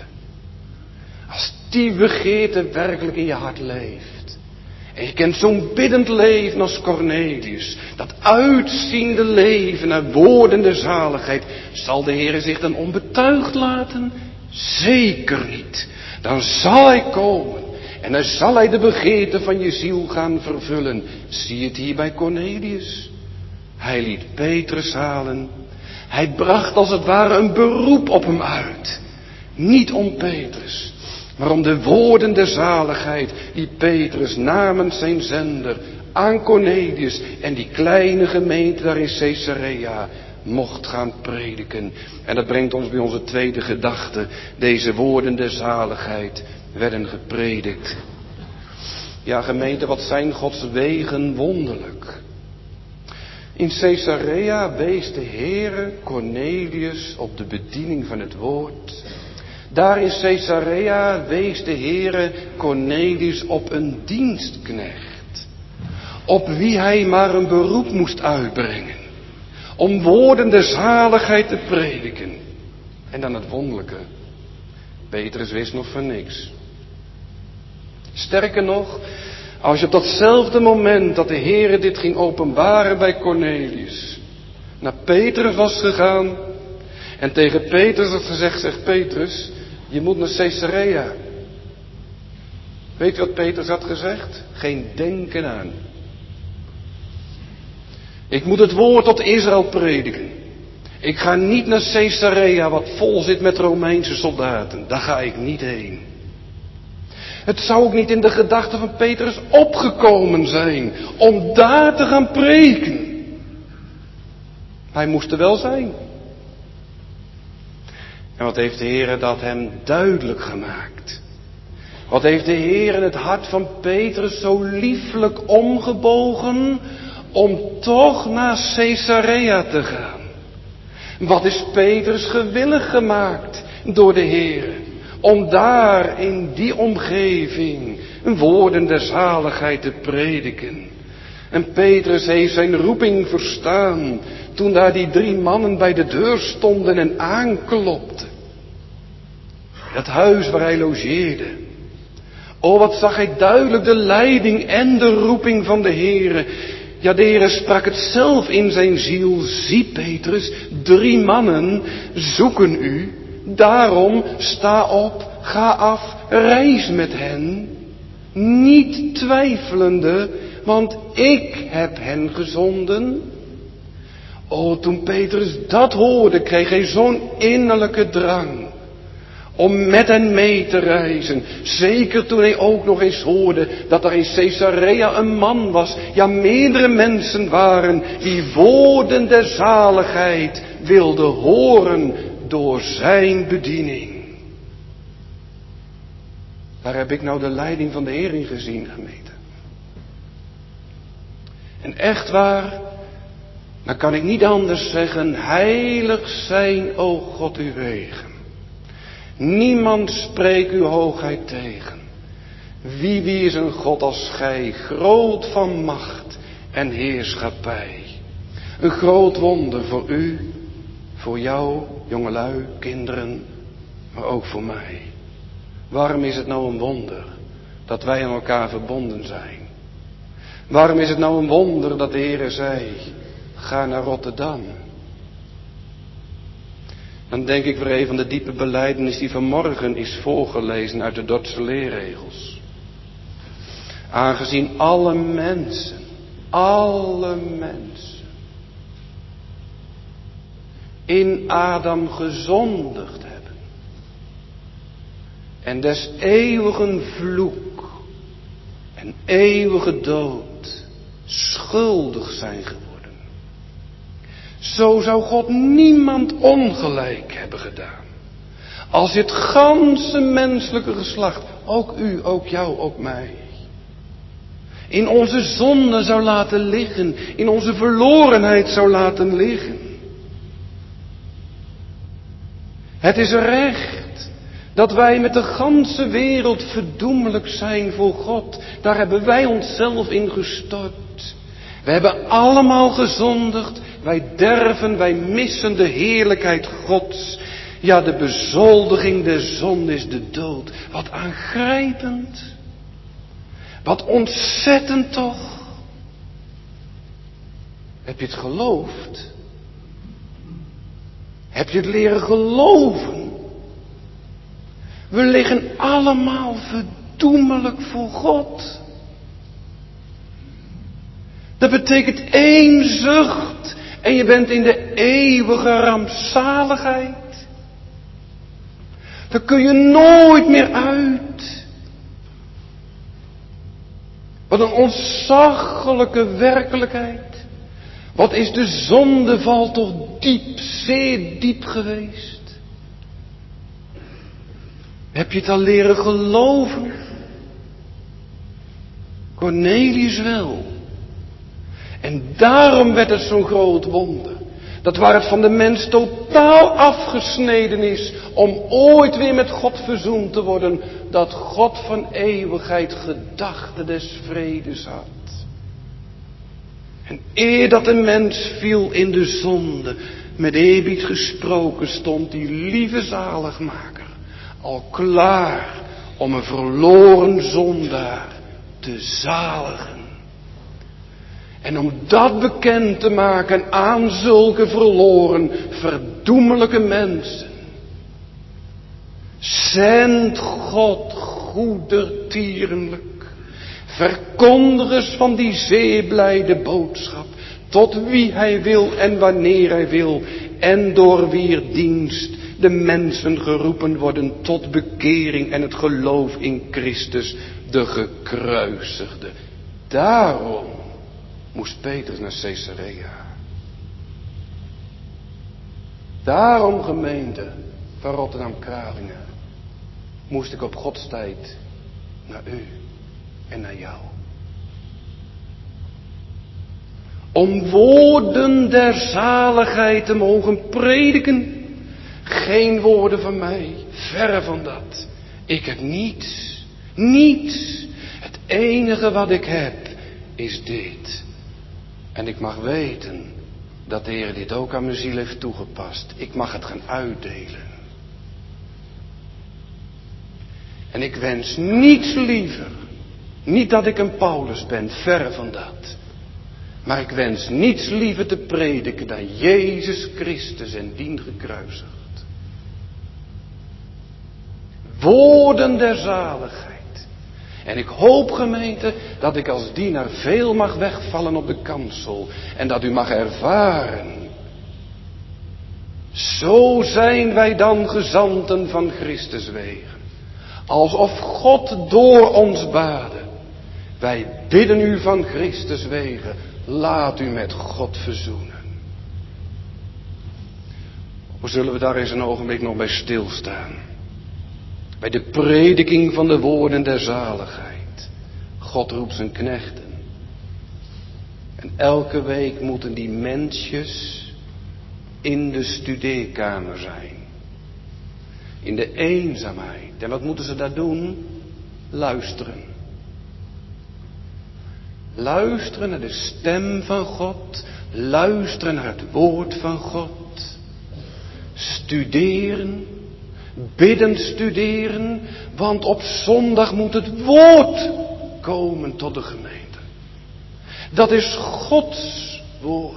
Als die begeerte werkelijk in je hart leeft. En je kent zo'n biddend leven als Cornelius. Dat uitziende leven naar woordende zaligheid. Zal de Heer zich dan onbetuigd laten? Zeker niet. Dan zal hij komen. En dan zal hij de begeerte van je ziel gaan vervullen. Zie je het hier bij Cornelius? Hij liet Petrus halen. Hij bracht als het ware een beroep op hem uit. Niet om Petrus, maar om de woorden der zaligheid die Petrus namens zijn zender aan Cornelius en die kleine gemeente daar in Caesarea mocht gaan prediken. En dat brengt ons bij onze tweede gedachte. Deze woorden der zaligheid werden gepredikt. Ja, gemeente, wat zijn Gods wegen wonderlijk. In Caesarea wees de Heere Cornelius op de bediening van het woord. Daar in Caesarea wees de Heere Cornelius op een dienstknecht. Op wie hij maar een beroep moest uitbrengen. Om woorden der zaligheid te prediken. En dan het wonderlijke. Petrus wist nog van niks. Sterker nog, als je op datzelfde moment dat de Heere dit ging openbaren bij Cornelius, naar Petrus was gegaan en tegen Petrus had gezegd, zegt Petrus, je moet naar Caesarea. Weet je wat Petrus had gezegd? Geen denken aan. Ik moet het woord tot Israël prediken. Ik ga niet naar Caesarea wat vol zit met Romeinse soldaten. Daar ga ik niet heen. Het zou ook niet in de gedachten van Petrus opgekomen zijn om daar te gaan preken. Hij moest er wel zijn. En wat heeft de Heer dat hem duidelijk gemaakt? Wat heeft de Heer in het hart van Petrus zo lieflijk omgebogen om toch naar Caesarea te gaan? Wat is Petrus gewillig gemaakt door de Heer om daar in die omgeving woorden der zaligheid te prediken? En Petrus heeft zijn roeping verstaan toen daar die drie mannen bij de deur stonden en aanklopten. Het huis waar hij logeerde. O, wat zag hij duidelijk de leiding en de roeping van de Heere. Ja, de Heere sprak het zelf in zijn ziel. Zie, Petrus, drie mannen zoeken u. Daarom sta op, ga af, reis met hen. Niet twijfelende, want ik heb hen gezonden. O, toen Petrus dat hoorde, kreeg hij zo'n innerlijke drang Om met hen mee te reizen. Zeker toen hij ook nog eens hoorde dat er in Caesarea een man was. Ja, meerdere mensen waren die woorden der zaligheid wilden horen door zijn bediening. Daar heb ik nou de leiding van de Heer in gezien, gemeente. En echt waar, dan kan ik niet anders zeggen, heilig zijn, o God, uw wegen. Niemand spreekt uw hoogheid tegen. Wie, wie is een God als gij, groot van macht en heerschappij. Een groot wonder voor u, voor jou, jongelui, kinderen, maar ook voor mij. Waarom is het nou een wonder dat wij aan elkaar verbonden zijn? Waarom is het nou een wonder dat de Heere zei, ga naar Rotterdam? Dan denk ik weer even aan de diepe belijdenis die vanmorgen is voorgelezen uit de Dordtse leerregels. Aangezien alle mensen, alle mensen in Adam gezondigd hebben en des eeuwigen vloek en eeuwige dood schuldig zijn geworden. Zo zou God niemand ongelijk hebben gedaan. Als dit ganse menselijke geslacht, ook u, ook jou, ook mij, in onze zonde zou laten liggen, in onze verlorenheid zou laten liggen. Het is recht dat wij met de ganse wereld verdoemelijk zijn voor God. Daar hebben wij onszelf in gestort. We hebben allemaal gezondigd. Wij derven, wij missen de heerlijkheid Gods. Ja, de bezoldiging der zonde is de dood. Wat aangrijpend. Wat ontzettend toch. Heb je het geloofd? Heb je het leren geloven? We liggen allemaal verdoemelijk voor God. Dat betekent één zucht en je bent in de eeuwige rampzaligheid. Daar kun je nooit meer uit. Wat een ontzaglijke werkelijkheid. Wat is de zondeval toch diep, zeer diep geweest. Heb je het al leren geloven? Cornelius wel. En daarom werd het zo'n groot wonder. Dat waar het van de mens totaal afgesneden is om ooit weer met God verzoend te worden, dat God van eeuwigheid gedachte des vredes had. En eer dat de mens viel in de zonde, met eerbied gesproken stond die lieve zaligmaker al klaar om een verloren zondaar te zaligen. En om dat bekend te maken aan zulke verloren, verdoemelijke mensen, zendt God goedertierenlijk verkondigers van die zeer blijde boodschap, tot wie hij wil en wanneer hij wil, en door wier dienst de mensen geroepen worden tot bekering en het geloof in Christus, de gekruisigde. Daarom moest Petrus naar Caesarea. Daarom, gemeente van Rotterdam-Kralingen, moest ik op Gods tijd naar u en naar jou. Om woorden der zaligheid te mogen prediken. Geen woorden van mij, verre van dat. Ik heb niets, niets. Het enige wat ik heb is dit. En ik mag weten dat de Heer dit ook aan mijn ziel heeft toegepast. Ik mag het gaan uitdelen. En ik wens niets liever. Niet dat ik een Paulus ben, verre van dat. Maar ik wens niets liever te prediken dan Jezus Christus en dien gekruisigd. Woorden der zaligheid. En ik hoop, gemeente, dat ik als dienaar veel mag wegvallen op de kansel. En dat u mag ervaren Zo zijn wij dan gezanten van Christus wegen. Alsof God door ons bade. Wij bidden u van Christus wegen. Laat u met God verzoenen. Hoe zullen we daar eens een ogenblik nog bij stilstaan? Bij de prediking van de woorden der zaligheid. God roept zijn knechten. En elke week moeten die mensjes in de studeerkamer zijn. In de eenzaamheid. En wat moeten ze daar doen? Luisteren. Luisteren naar de stem van God. Luisteren naar het woord van God. Studeren. Bidden studeren. Want op zondag moet het woord komen tot de gemeente. Dat is Gods woord.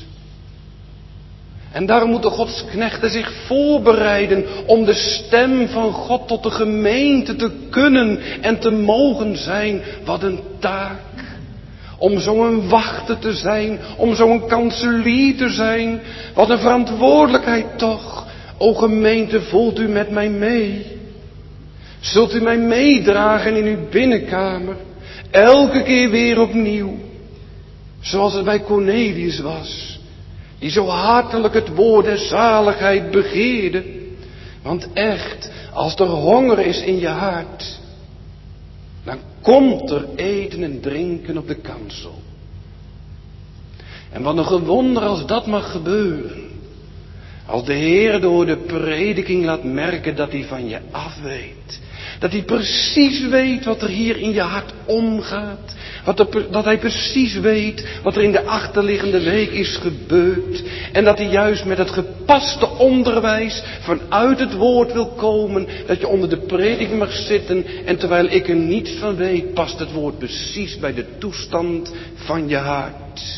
En daarom moeten Gods knechten zich voorbereiden om de stem van God tot de gemeente te kunnen en te mogen zijn. Wat een taak. Om zo'n wachter te zijn, om zo'n kanselier te zijn. Wat een verantwoordelijkheid toch. O gemeente, voelt u met mij mee? Zult u mij meedragen in uw binnenkamer? Elke keer weer opnieuw. Zoals het bij Cornelius was. Die zo hartelijk het woord der zaligheid begeerde. Want echt, als er honger is in je hart, dan komt er eten en drinken op de kansel. En wat een gewonder als dat mag gebeuren. Als de Heer door de prediking laat merken dat hij van je afweet. Dat hij precies weet wat er hier in je hart omgaat. Wat er, dat hij precies weet wat er in de achterliggende week is gebeurd. En dat hij juist met het gepaste onderwijs vanuit het woord wil komen. Dat je onder de prediking mag zitten. En terwijl ik er niets van weet, past het woord precies bij de toestand van je hart.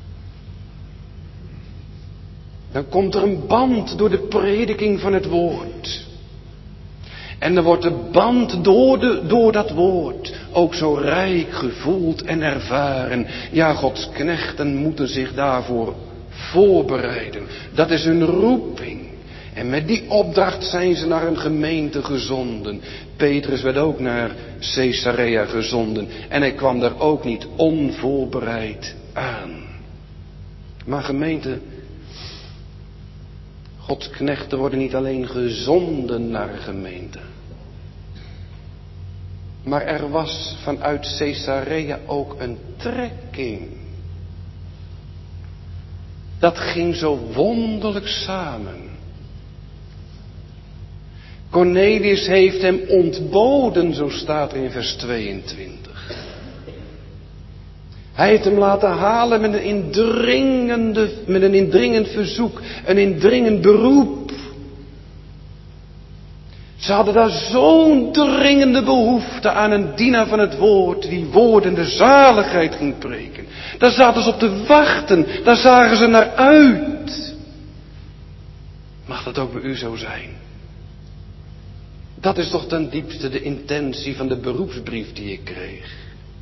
Dan komt er een band door de prediking van het woord. En dan wordt de band door, de, door dat woord ook zo rijk gevoeld en ervaren. Ja, Gods knechten moeten zich daarvoor voorbereiden. Dat is hun roeping. En met die opdracht zijn ze naar een gemeente gezonden. Petrus werd ook naar Caesarea gezonden. En hij kwam daar ook niet onvoorbereid aan. Maar gemeente, Gods knechten worden niet alleen gezonden naar een gemeente. Maar er was vanuit Caesarea ook een trekking. Dat ging zo wonderlijk samen. Cornelius heeft hem ontboden, zo staat er in vers tweeëntwintig. Hij heeft hem laten halen met een indringende, met een indringend verzoek, een indringend beroep. Ze hadden daar zo'n dringende behoefte aan een dienaar van het woord, die woorden de zaligheid ging preken. Daar zaten ze op te wachten, daar zagen ze naar uit. Mag dat ook bij u zo zijn? Dat is toch ten diepste de intentie van de beroepsbrief die ik kreeg.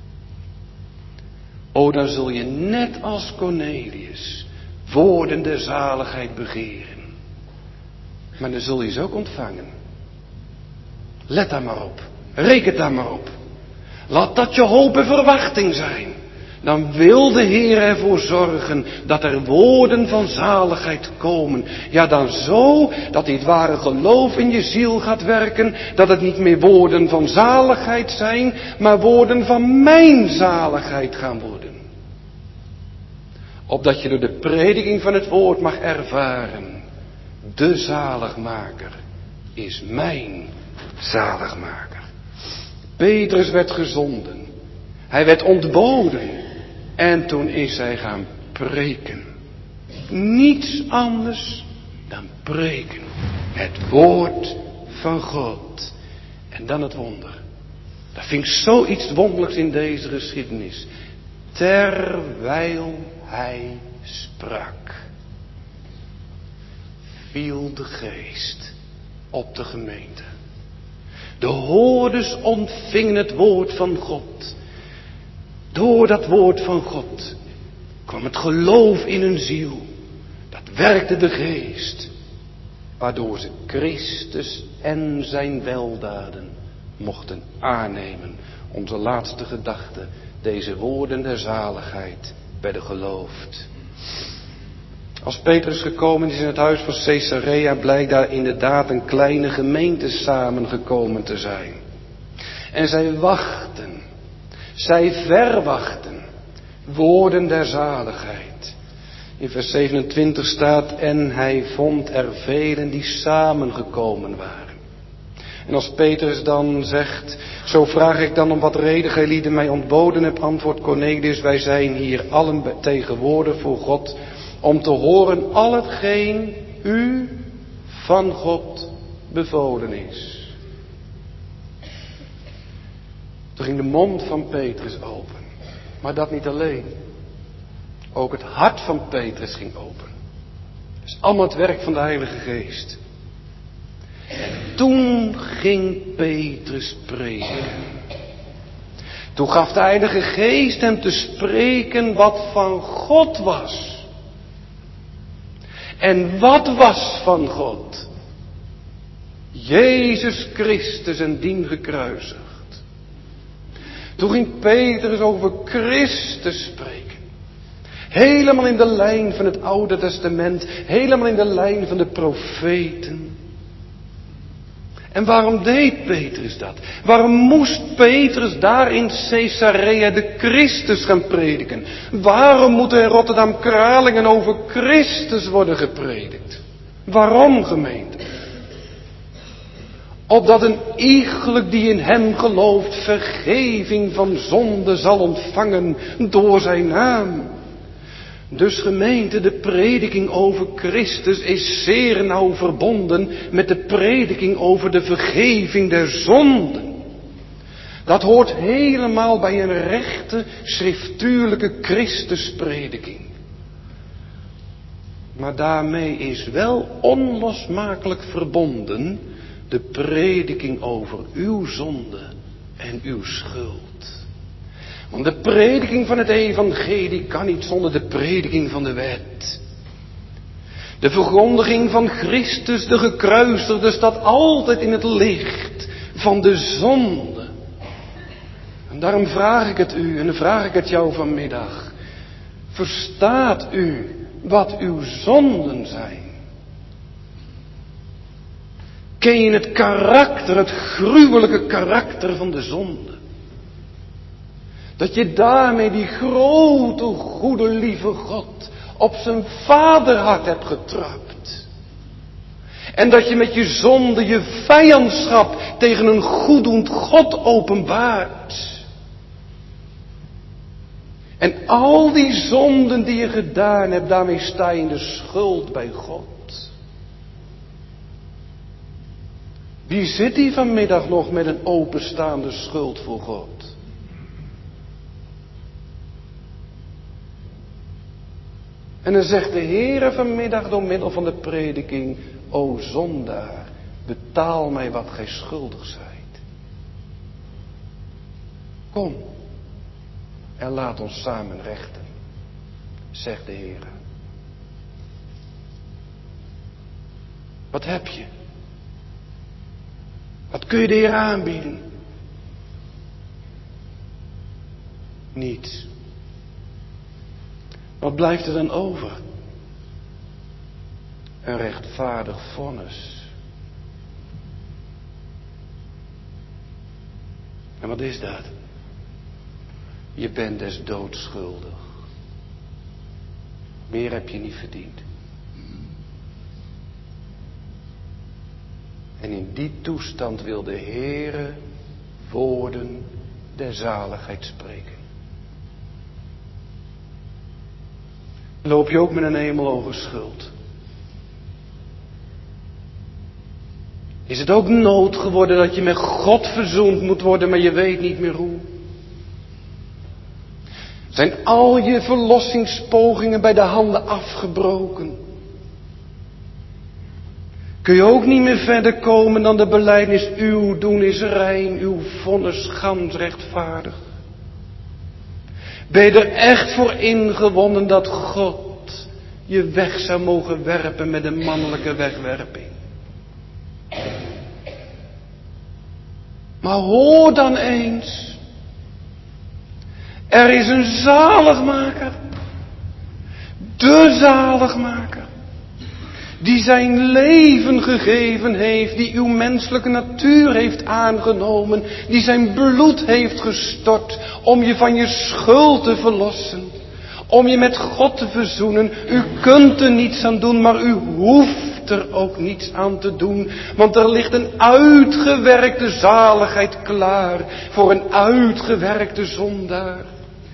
O, dan zul je net als Cornelius woorden der zaligheid begeren. Maar dan zul je ze ook ontvangen. Let daar maar op. Reken daar maar op. Laat dat je hoop en verwachting zijn. Dan wil de Heer ervoor zorgen dat er woorden van zaligheid komen. Ja, dan zo dat dit ware geloof in je ziel gaat werken. Dat het niet meer woorden van zaligheid zijn, maar woorden van mijn zaligheid gaan worden. Opdat je door de prediking van het woord mag ervaren. De zaligmaker is mijn zaligmaker. Petrus werd gezonden. Hij werd ontboden. En toen is hij gaan preken. Niets anders dan preken. Het woord van God. En dan het wonder. Dat vind ik zoiets wonderlijks in deze geschiedenis. Terwijl hij sprak, viel de geest op de gemeente. De hoorders ontvingen het woord van God. Door dat woord van God kwam het geloof in hun ziel. Dat werkte de geest. waardoor ze Christus en zijn weldaden mochten aannemen. Onze laatste gedachte, deze woorden der zaligheid werden geloofd. Als Petrus gekomen is in het huis van Caesarea, blijkt daar inderdaad een kleine gemeente samengekomen te zijn. En zij wachten, zij verwachten woorden der zaligheid. In vers zevenentwintig staat, en hij vond er velen die samengekomen waren. En als Petrus dan zegt, zo vraag ik dan om wat reden gij lieden mij ontboden hebt, antwoordt Cornelius, wij zijn hier allen tegenwoordig voor God, om te horen al hetgeen u van God bevolen is. Toen ging de mond van Petrus open. Maar dat niet alleen. Ook het hart van Petrus ging open. Dat is allemaal het werk van de Heilige Geest. En toen ging Petrus prediken. Toen gaf de Heilige Geest hem te spreken wat van God was. En wat was van God? Jezus Christus en dien gekruisigd. Toen ging Petrus over Christus spreken. Helemaal in de lijn van het Oude Testament. Helemaal in de lijn van de profeten. En waarom deed Petrus dat? Waarom moest Petrus daar in Caesarea de Christus gaan prediken? Waarom moet er in Rotterdam-Kralingen over Christus worden gepredikt? Waarom, gemeente? Opdat een iegelijk die in hem gelooft vergeving van zonde zal ontvangen door zijn naam. Dus gemeente, de prediking over Christus is zeer nauw verbonden met de prediking over de vergeving der zonden. Dat hoort helemaal bij een rechte, schriftuurlijke Christusprediking. Maar daarmee is wel onlosmakelijk verbonden de prediking over uw zonde en uw schuld. Want de prediking van het evangelie kan niet zonder de prediking van de wet. De verkondiging van Christus, de gekruisigde, staat altijd in het licht van de zonde. En daarom vraag ik het u en dan vraag ik het jou vanmiddag. Verstaat u wat uw zonden zijn? Ken je het karakter, het gruwelijke karakter van de zonde? Dat je daarmee die grote, goede, lieve God op zijn vaderhart hebt getrapt. En dat je met je zonde je vijandschap tegen een goeddoend God openbaart. En al die zonden die je gedaan hebt, daarmee sta je in de schuld bij God. Wie zit hier vanmiddag nog met een openstaande schuld voor God? En dan zegt de Heere vanmiddag door middel van de prediking, o zondaar, betaal mij wat gij schuldig zijt. Kom en laat ons samen rechten, zegt de Heere. Wat heb je? Wat kun je de Heer aanbieden? Niets. Wat blijft er dan over? Een rechtvaardig vonnis. En wat is dat? Je bent des doods schuldig. Meer heb je niet verdiend. En in die toestand wil de Heere woorden der zaligheid spreken. Loop je ook met een hemelhoge schuld? Is het ook nood geworden dat je met God verzoend moet worden, maar je weet niet meer hoe? Zijn al je verlossingspogingen bij de handen afgebroken? Kun je ook niet meer verder komen dan de belijdenis, uw doen is rein, uw vonnis gans rechtvaardig? Ben je er echt voor ingewonnen dat God je weg zou mogen werpen met een mannelijke wegwerping? Maar hoor dan eens. Er is een zaligmaker. De zaligmaker. Die zijn leven gegeven heeft. Die uw menselijke natuur heeft aangenomen. Die zijn bloed heeft gestort. Om je van je schuld te verlossen. Om je met God te verzoenen. U kunt er niets aan doen, maar u hoeft er ook niets aan te doen. Want er ligt een uitgewerkte zaligheid klaar voor een uitgewerkte zondaar.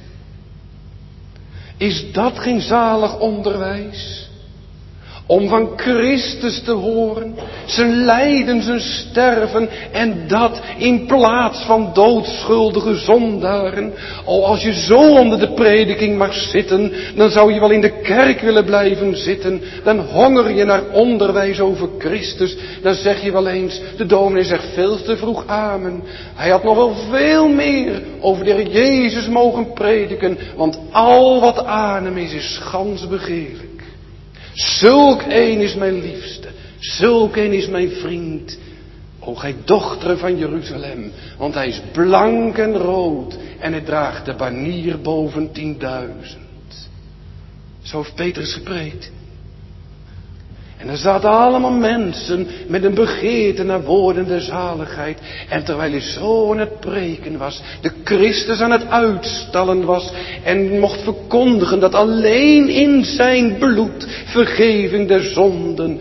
Is dat geen zalig onderwijs? Om van Christus te horen, zijn lijden, zijn sterven en dat in plaats van doodschuldige zondaren. Oh, als je zo onder de prediking mag zitten, dan zou je wel in de kerk willen blijven zitten. Dan honger je naar onderwijs over Christus. Dan zeg je wel eens, de dominee zegt veel te vroeg amen. Hij had nog wel veel meer over de Heer Jezus mogen prediken, want al wat aan hem is, is gans begeerlijk. Zulk een is mijn liefste, zulk een is mijn vriend. O gij dochteren van Jeruzalem, want hij is blank en rood en hij draagt de banier boven tienduizend. Zo heeft Petrus gepreekt. En er zaten allemaal mensen met een begeerte naar woorden der zaligheid. En terwijl hij zo aan het preken was, de Christus aan het uitstallen was en mocht verkondigen dat alleen in zijn bloed vergeving der zonden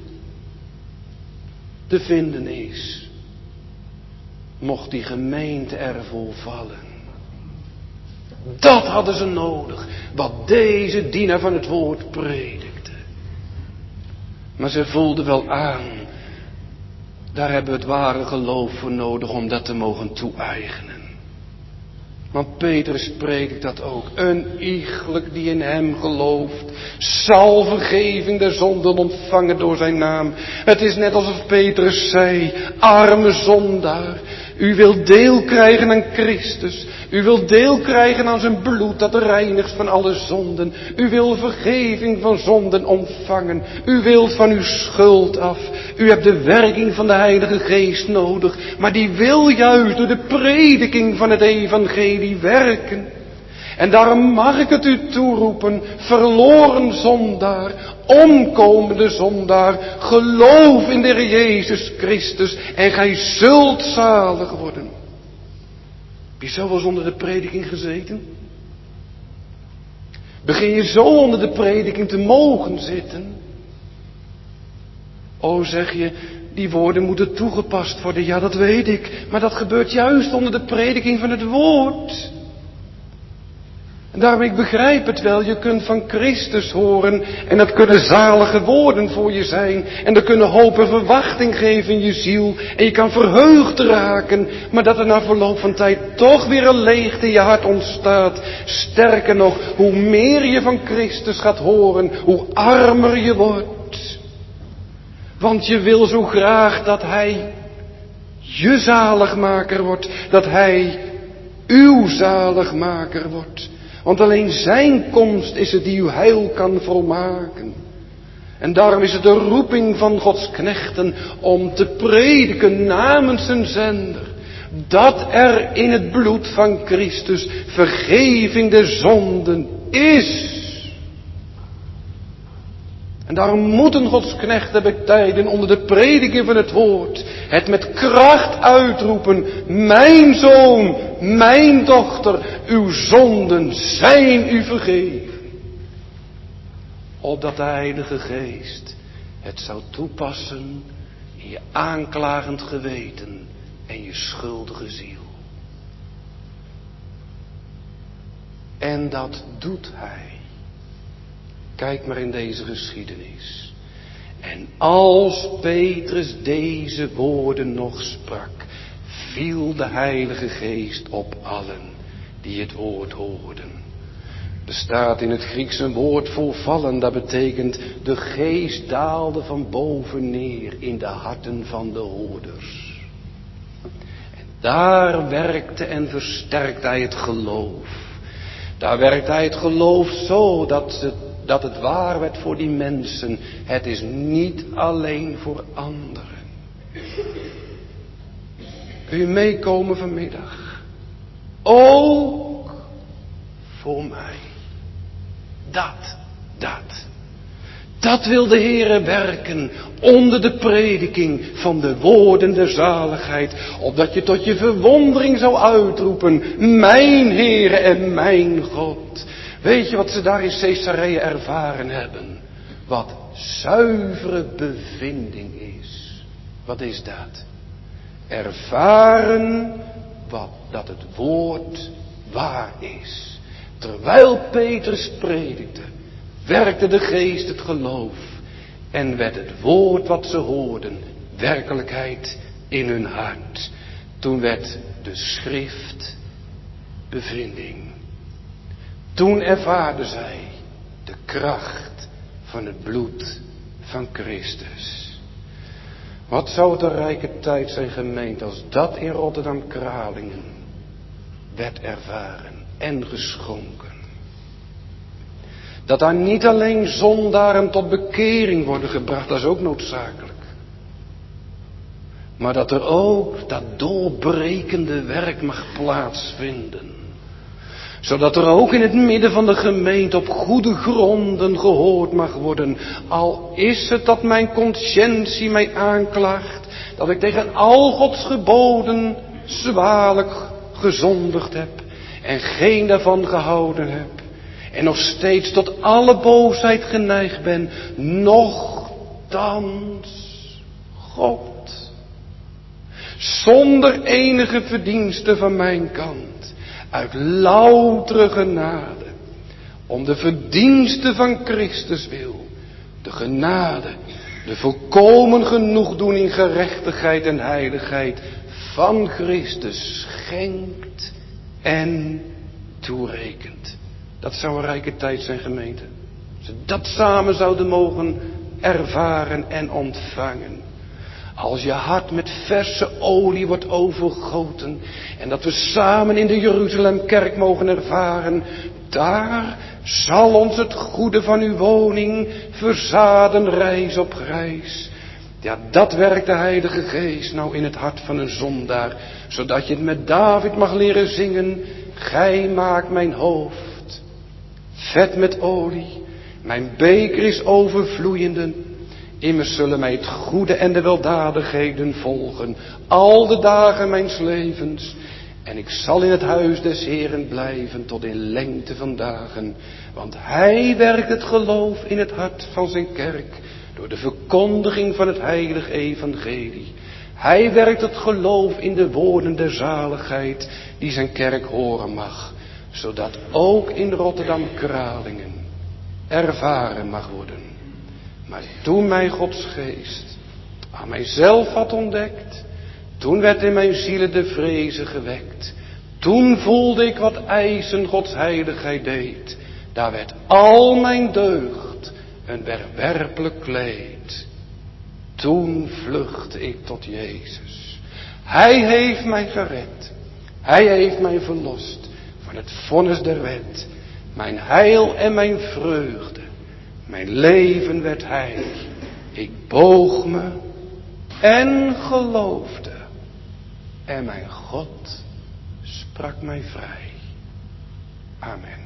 te vinden is, mocht die gemeente ervoor vallen. Dat hadden ze nodig, wat deze dienaar van het woord predikte. Maar ze voelden wel aan, daar hebben we het ware geloof voor nodig om dat te mogen toe-eigenen. Want Petrus predikt dat ook. Een iegelijk die in hem gelooft, zal vergeving der zonden ontvangen door zijn naam. Het is net alsof Petrus zei, arme zondaar, u wilt deel krijgen aan Christus. U wilt deel krijgen aan zijn bloed dat reinigt van alle zonden. U wil vergeving van zonden ontvangen. U wilt van uw schuld af. U hebt de werking van de Heilige Geest nodig. Maar die wil juist door de prediking van het evangelie werken. En daarom mag ik het u toeroepen, verloren zondaar, omkomende zondaar, geloof in de Heer Jezus Christus en gij zult zalig worden. Heb je zo wel eens onder de prediking gezeten? Begin je zo onder de prediking te mogen zitten? O, zeg je, die woorden moeten toegepast worden. Ja, dat weet ik. Maar dat gebeurt juist onder de prediking van het woord. En daarom, ik begrijp het wel, je kunt van Christus horen en dat kunnen zalige woorden voor je zijn. En dat kunnen hoop en verwachting geven in je ziel en je kan verheugd raken. Maar dat er na verloop van tijd toch weer een leegte in je hart ontstaat. Sterker nog, hoe meer je van Christus gaat horen, hoe armer je wordt. Want je wil zo graag dat Hij je zaligmaker wordt, dat Hij uw zaligmaker wordt. Want alleen zijn komst is het die uw heil kan volmaken. En daarom is het de roeping van Gods knechten om te prediken namens zijn zender. Dat er in het bloed van Christus vergeving der zonden is. En daarom moeten Gods knechten betijden onder de prediking van het woord. Het met kracht uitroepen. Mijn zoon, mijn dochter, uw zonden zijn u vergeven. Opdat de Heilige Geest het zou toepassen in je aanklagend geweten en je schuldige ziel. En dat doet Hij. Kijk maar in deze geschiedenis. En als Petrus deze woorden nog sprak, viel de Heilige Geest op allen die het woord hoorden. Er staat in het Grieks een woord voor vallen, dat betekent de Geest daalde van boven neer in de harten van de hoorders. En daar werkte en versterkte Hij het geloof. Daar werkte Hij het geloof zo dat het Dat het waar werd voor die mensen. Het is niet alleen voor anderen. Kun je meekomen vanmiddag? Ook voor mij. Dat, dat. Dat wil de Heere werken onder de prediking van de woorden der zaligheid. Opdat je tot je verwondering zou uitroepen, mijn Heere en mijn God. Weet je wat ze daar in Caesarea ervaren hebben? Wat zuivere bevinding is. Wat is dat? Ervaren wat, dat het woord waar is. Terwijl Petrus predikte, werkte de geest het geloof en werd het woord wat ze hoorden werkelijkheid in hun hart. Toen werd de schrift bevinding. Toen ervaarden zij de kracht van het bloed van Christus. Wat zou het een rijke tijd zijn, gemeente, als dat in Rotterdam-Kralingen werd ervaren en geschonken. Dat daar niet alleen zondaren tot bekering worden gebracht, dat is ook noodzakelijk. Maar dat er ook dat doorbrekende werk mag plaatsvinden. Zodat er ook in het midden van de gemeente op goede gronden gehoord mag worden. Al is het dat mijn conscientie mij aanklaagt, dat ik tegen al Gods geboden zwaarlijk gezondigd heb en geen daarvan gehouden heb. En nog steeds tot alle boosheid geneigd ben. Nochtans God. Zonder enige verdienste van mijn kant. Uit loutere genade. Om de verdienste van Christus wil. De genade. De volkomen genoegdoening, gerechtigheid en heiligheid van Christus schenkt en toerekent. Dat zou een rijke tijd zijn, gemeente. Als we dat samen zouden mogen ervaren en ontvangen. Als je hart met verse olie wordt overgoten. En dat we samen in de Jeruzalemkerk mogen ervaren. Daar zal ons het goede van uw woning verzaden reis op reis. Ja, dat werkt de Heilige Geest nou in het hart van een zondaar. Zodat je het met David mag leren zingen. Gij maakt mijn hoofd vet met olie. Mijn beker is overvloeiende. Immers zullen mij het goede en de weldadigheden volgen. Al de dagen mijns levens. En ik zal in het huis des Heeren blijven tot in lengte van dagen. Want hij werkt het geloof in het hart van zijn kerk. Door de verkondiging van het heilig evangelie. Hij werkt het geloof in de woorden der zaligheid die zijn kerk horen mag. Zodat ook in Rotterdam-Kralingen ervaren mag worden. Maar toen mij Gods geest aan mijzelf had ontdekt. Toen werd in mijn zielen de vreze gewekt. Toen voelde ik wat eisen Gods heiligheid deed. Daar werd al mijn deugd een werkelijk kleed. Toen vluchtte ik tot Jezus. Hij heeft mij gered. Hij heeft mij verlost van het vonnis der wet. Mijn heil en mijn vreugde. Mijn leven werd hij. Ik boog me en geloofde. En mijn God sprak mij vrij. Amen.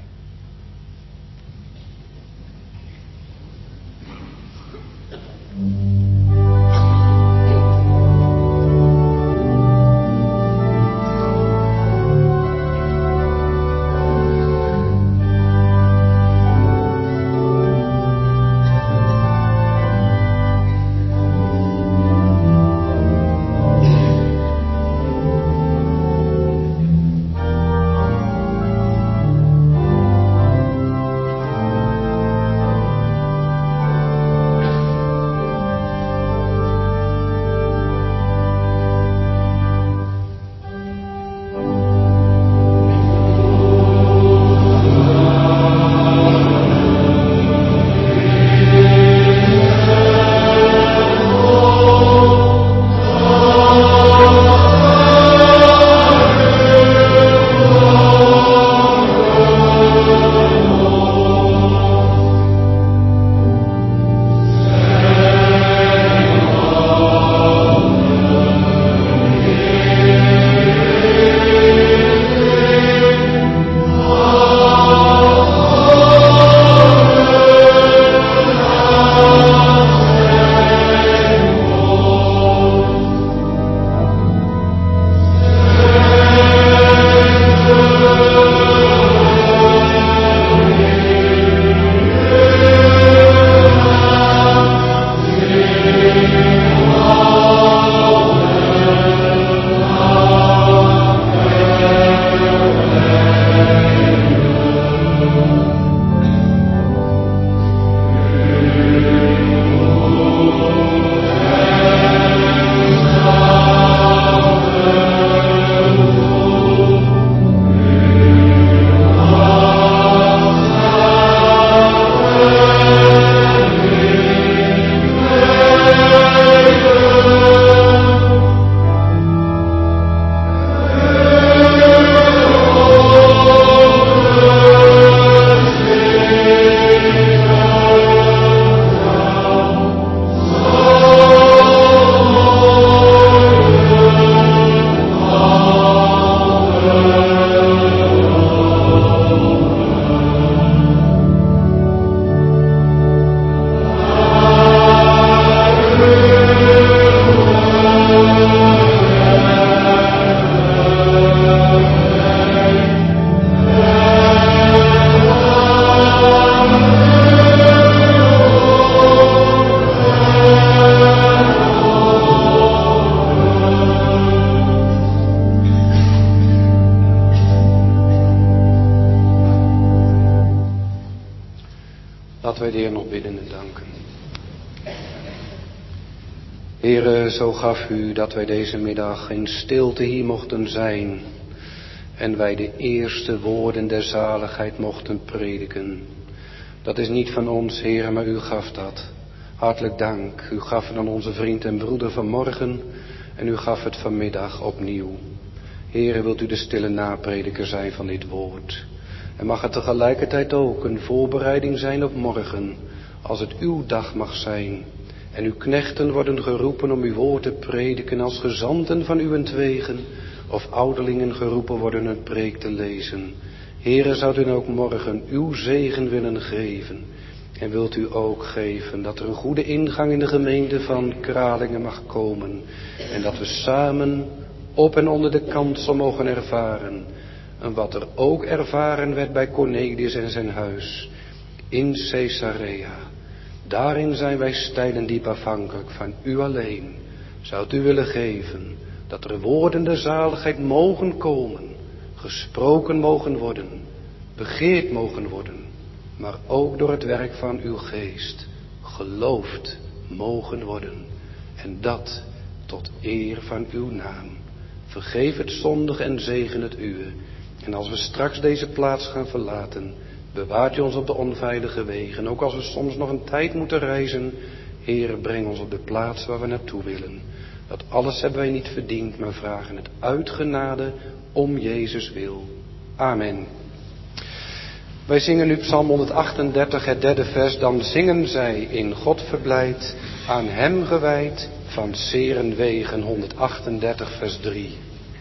Laten wij de Heer nog bidden en danken. Heere, zo gaf u dat wij deze middag in stilte hier mochten zijn en wij de eerste woorden der zaligheid mochten prediken. Dat is niet van ons, Heere, maar u gaf dat. Hartelijk dank. U gaf het aan onze vriend en broeder vanmorgen en u gaf het vanmiddag opnieuw. Heere, wilt u de stille naprediker zijn van dit woord. En mag het tegelijkertijd ook een voorbereiding zijn op morgen, als het uw dag mag zijn. En uw knechten worden geroepen om uw woord te prediken als gezanten van uwentwegen, of ouderlingen geroepen worden het preek te lezen. Heere, zou u ook morgen uw zegen willen geven. En wilt u ook geven dat er een goede ingang in de gemeente van Kralingen mag komen. En dat we samen op en onder de kansel mogen ervaren. En wat er ook ervaren werd bij Cornelius en zijn huis in Caesarea. Daarin zijn wij steil en diep afhankelijk van u alleen. Zou u willen geven dat er woorden der zaligheid mogen komen, gesproken mogen worden, begeerd mogen worden, maar ook door het werk van uw geest geloofd mogen worden. En dat tot eer van uw naam. Vergeef het zondig en zegen het uwe. En als we straks deze plaats gaan verlaten, bewaart u ons op de onveilige wegen. Ook als we soms nog een tijd moeten reizen, Heere, breng ons op de plaats waar we naartoe willen. Dat alles hebben wij niet verdiend, maar vragen het uit genade om Jezus wil. Amen. Wij zingen nu Psalm honderdachtendertig, het derde vers. Dan zingen zij in God verblijd, aan hem gewijd, van Serenwegen, honderdachtendertig vers drie.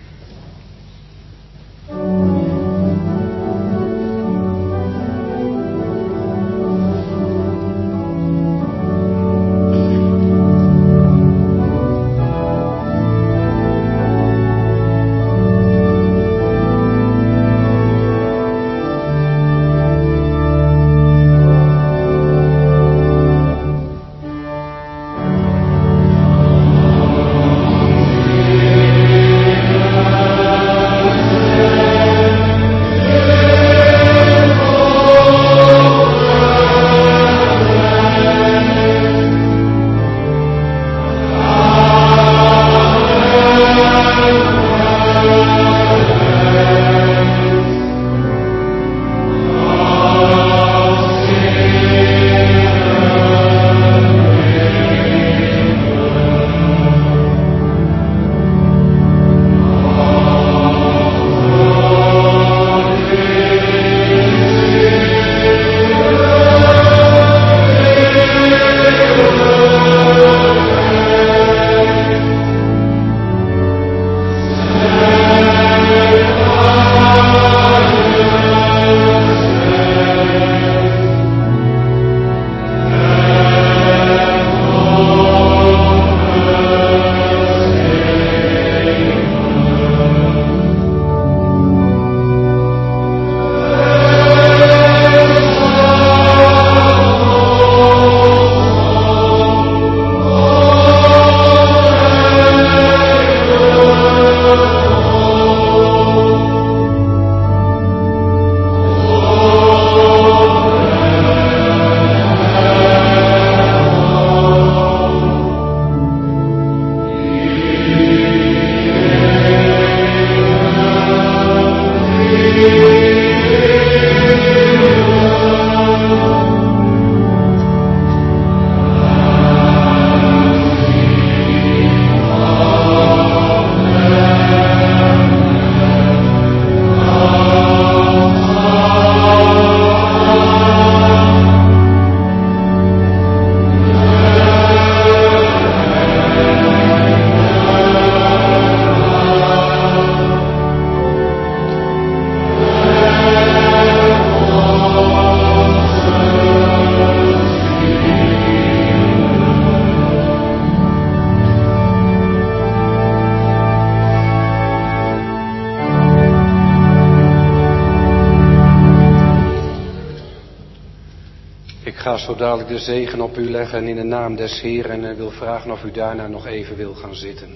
Zo dadelijk de zegen op u leggen in de naam des Heeren en wil vragen of u daarna nog even wil gaan zitten.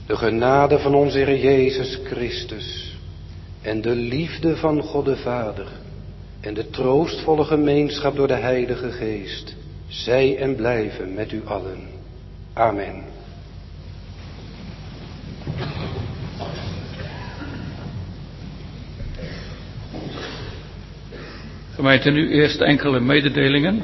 de genade van onze Heer Jezus Christus en de liefde van God de Vader en de troostvolle gemeenschap door de Heilige Geest, zij en blijven met u allen. Amen. Gemeente, nu eerst enkele mededelingen.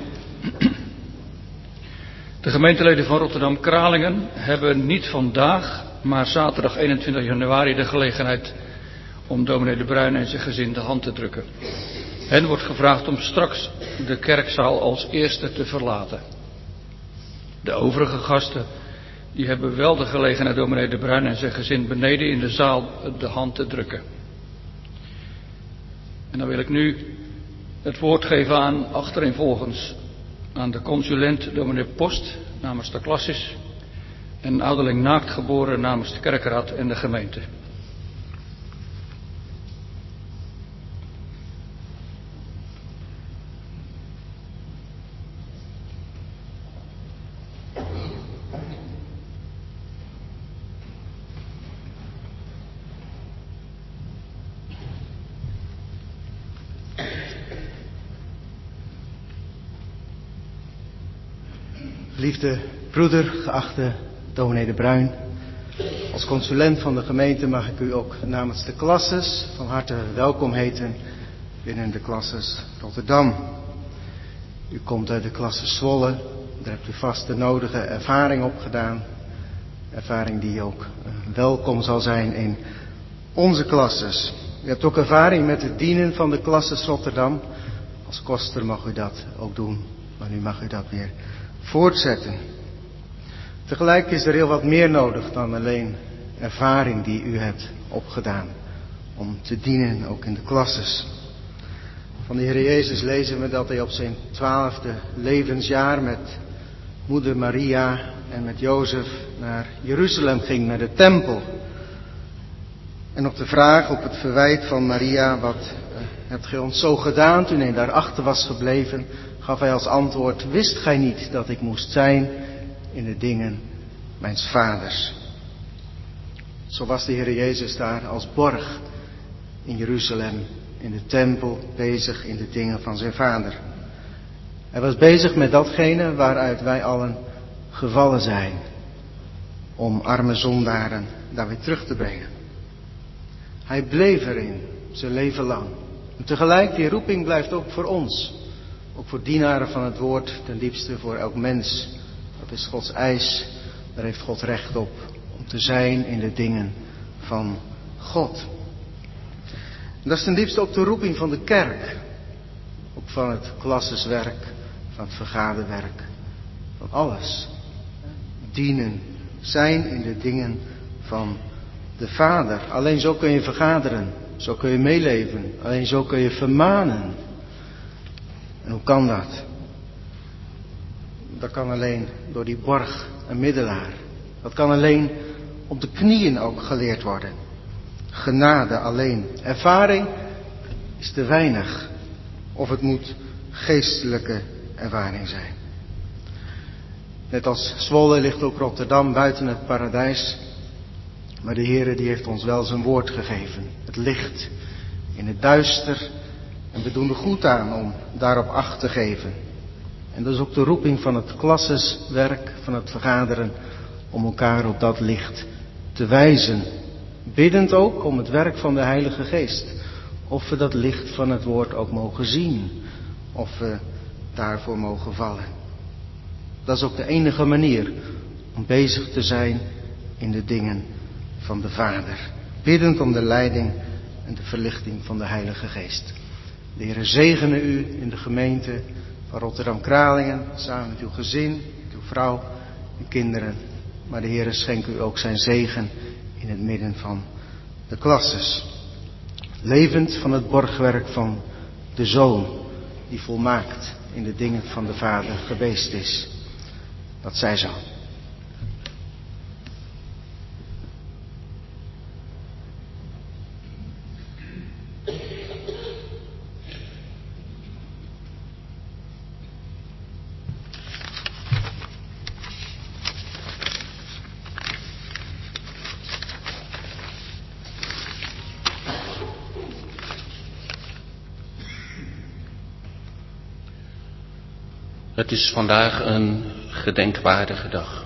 De gemeenteleden van Rotterdam-Kralingen hebben niet vandaag, maar zaterdag eenentwintig januari de gelegenheid om dominee De Bruin en zijn gezin de hand te drukken. Hen wordt gevraagd om straks de kerkzaal als eerste te verlaten. De overige gasten die hebben wel de gelegenheid dominee De Bruin en zijn gezin beneden in de zaal de hand te drukken. En dan wil ik nu het woord geven aan achtereenvolgens aan de consulent dominee Post namens de klasses en ouderling Naakt geboren namens de kerkraad en de gemeente. Geliefde broeder, geachte dominee De Bruin, als consulent van de gemeente mag ik u ook namens de klasses van harte welkom heten binnen de klasses Rotterdam. U komt uit de klasse Zwolle, daar hebt u vast de nodige ervaring opgedaan. Ervaring die ook welkom zal zijn in onze klasses. U hebt ook ervaring met het dienen van de klasses Rotterdam. Als koster mag u dat ook doen, maar nu mag u dat weer voortzetten. Tegelijk is er heel wat meer nodig dan alleen ervaring die u hebt opgedaan om te dienen, ook in de klasses. Van de Heer Jezus lezen we dat hij op zijn twaalfde levensjaar met moeder Maria en met Jozef naar Jeruzalem ging, naar de tempel. En op de vraag, op het verwijt van Maria, wat uh, hebt gij ons zo gedaan toen hij daarachter was gebleven, gaf hij als antwoord, wist gij niet dat ik moest zijn in de dingen mijns vaders. Zo was de Heer Jezus daar als borg in Jeruzalem, in de tempel, bezig in de dingen van zijn vader. Hij was bezig met datgene waaruit wij allen gevallen zijn, om arme zondaren daar weer terug te brengen. Hij bleef erin, zijn leven lang. En tegelijk, die roeping blijft ook voor ons. Ook voor dienaren van het woord, ten diepste voor elk mens. Dat is Gods eis, daar heeft God recht op. Om te zijn in de dingen van God. En dat is ten diepste ook de roeping van de kerk. Ook van het klasseswerk, van het vergaderwerk. Van alles. Dienen, zijn in de dingen van de Vader. Alleen zo kun je vergaderen. Zo kun je meeleven. Alleen zo kun je vermanen. En hoe kan dat? Dat kan alleen door die borg, een middelaar. Dat kan alleen op de knieën ook geleerd worden. Genade alleen. Ervaring is te weinig. Of het moet geestelijke ervaring zijn. Net als Zwolle ligt ook Rotterdam buiten het paradijs. Maar de Heere die heeft ons wel zijn woord gegeven. Het licht in het duister. En we doen er goed aan om daarop acht te geven. En dat is ook de roeping van het klasseswerk, van het vergaderen, om elkaar op dat licht te wijzen. Biddend ook om het werk van de Heilige Geest. Of we dat licht van het woord ook mogen zien. Of we daarvoor mogen vallen. Dat is ook de enige manier om bezig te zijn in de dingen van de Vader. Biddend om de leiding en de verlichting van de Heilige Geest. De Heere zegene u in de gemeente van Rotterdam-Kralingen, samen met uw gezin, met uw vrouw en kinderen. Maar de Heere schenkt u ook zijn zegen in het midden van de klasses. Levend van het borgwerk van de Zoon, die volmaakt in de dingen van de Vader geweest is. Dat zij zo. Het is vandaag een gedenkwaardige dag.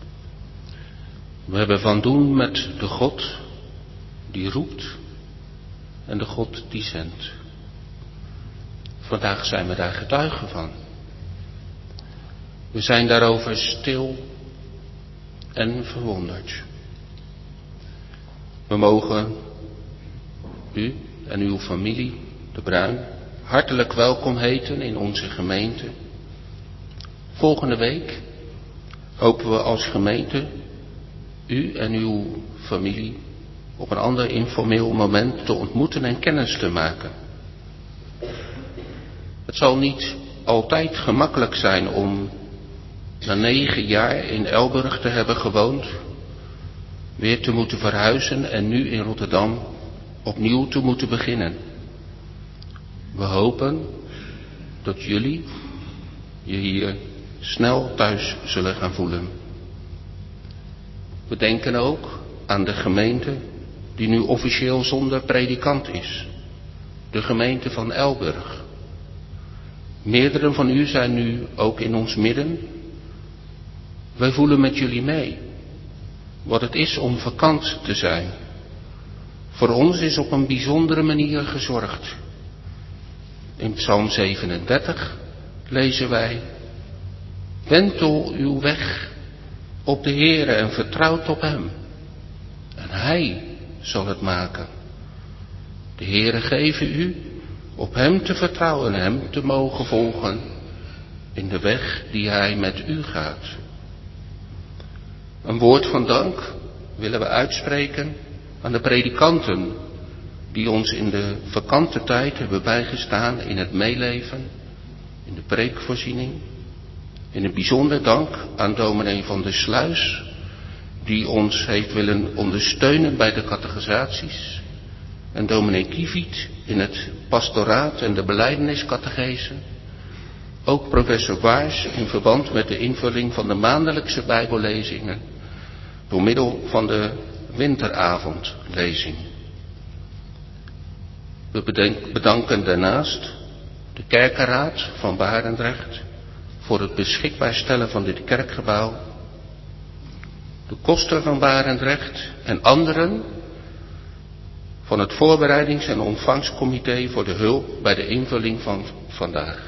We hebben van doen met de God die roept en de God die zendt. Vandaag zijn we daar getuigen van. We zijn daarover stil en verwonderd. We mogen u en uw familie, de Bruin, hartelijk welkom heten in onze gemeente. Volgende week hopen we als gemeente u en uw familie op een ander informeel moment te ontmoeten en kennis te maken. Het zal niet altijd gemakkelijk zijn om na negen jaar in Elburg te hebben gewoond, weer te moeten verhuizen en nu in Rotterdam opnieuw te moeten beginnen. We hopen dat jullie je hier snel thuis zullen gaan voelen. We denken ook aan de gemeente die nu officieel zonder predikant is. De gemeente van Elburg. Meerdere van u zijn nu ook in ons midden. Wij voelen met jullie mee wat het is om vakant te zijn. Voor ons is op een bijzondere manier gezorgd. In Psalm zevenendertig lezen wij: wentel uw weg op de Heere en vertrouwt op hem. En hij zal het maken. De Heere geven u op hem te vertrouwen en hem te mogen volgen in de weg die hij met u gaat. Een woord van dank willen we uitspreken aan de predikanten die ons in de vakante tijd hebben bijgestaan in het meeleven, in de preekvoorziening. In het bijzonder dank aan dominee van der Sluis, die ons heeft willen ondersteunen bij de catechisaties. En dominee Kieviet in het pastoraat en de belijdeniscatechese. Ook professor Waars in verband met de invulling van de maandelijkse bijbellezingen door middel van de winteravondlezing. We bedanken daarnaast de kerkenraad van Barendrecht voor het beschikbaar stellen van dit kerkgebouw, de koster van Barendrecht en anderen van het voorbereidings- en ontvangstcomité voor de hulp bij de invulling van vandaag.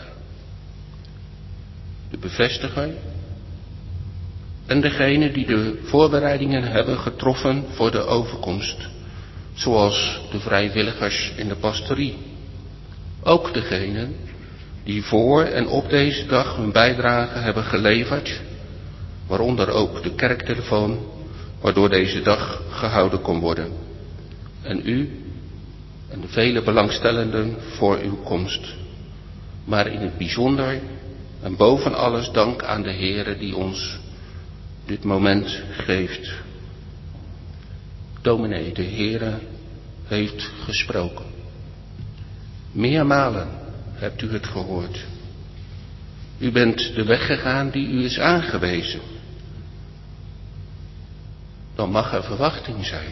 De bevestiger en degene die de voorbereidingen hebben getroffen voor de overkomst, zoals de vrijwilligers in de pastorie. Ook degenen die voor en op deze dag hun bijdrage hebben geleverd, waaronder ook de kerktelefoon, waardoor deze dag gehouden kon worden. En u en de vele belangstellenden voor uw komst. Maar in het bijzonder en boven alles dank aan de Heere die ons dit moment geeft. Dominee, de Heere heeft gesproken. Meermalen hebt u het gehoord. U bent de weg gegaan die u is aangewezen. Dan mag er verwachting zijn.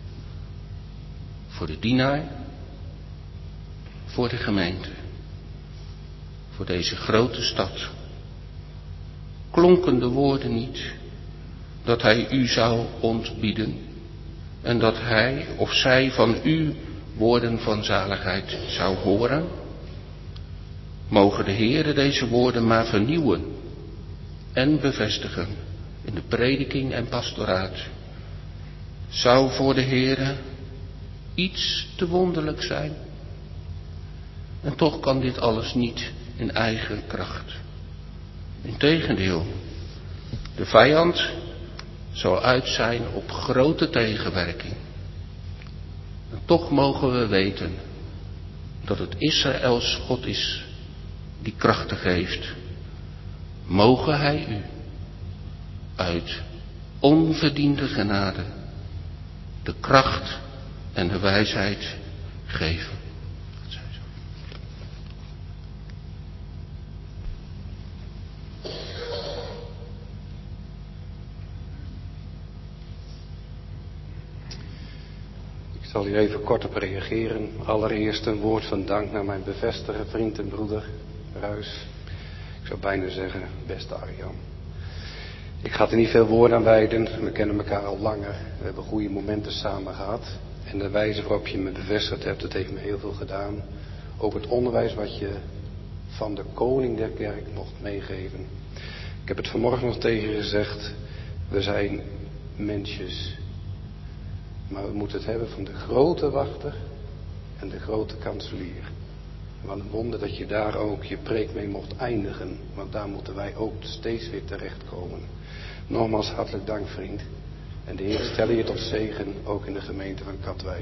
Voor de dienaar, voor de gemeente, voor deze grote stad. Klonken de woorden niet dat hij u zou ontbieden en dat hij of zij van u woorden van zaligheid zou horen? Mogen de Heere deze woorden maar vernieuwen en bevestigen in de prediking en pastoraat. Zou voor de Heere iets te wonderlijk zijn? En toch kan dit alles niet in eigen kracht. Integendeel, de vijand zal uit zijn op grote tegenwerking. En toch mogen we weten dat het Israëls God is die krachten geeft. Mogen hij u uit onverdiende genade de kracht en de wijsheid geven. Ik zal hier even kort op reageren. Allereerst een woord van dank naar mijn bevestiger, vriend en broeder Ruis. Ik zou bijna zeggen, beste Arjan. Ik ga er niet veel woorden aan wijden. We kennen elkaar al langer. We hebben goede momenten samen gehad. En de wijze waarop je me bevestigd hebt, dat heeft me heel veel gedaan. Ook het onderwijs wat je van de koning der kerk mocht meegeven. Ik heb het vanmorgen nog tegen je gezegd. We zijn mensjes. Maar we moeten het hebben van de grote wachter en de grote kanselier. Wat een wonder dat je daar ook je preek mee mocht eindigen. Want daar moeten wij ook steeds weer terechtkomen. Nogmaals hartelijk dank, vriend. En de Heer stelle je tot zegen, ook in de gemeente van Katwijk.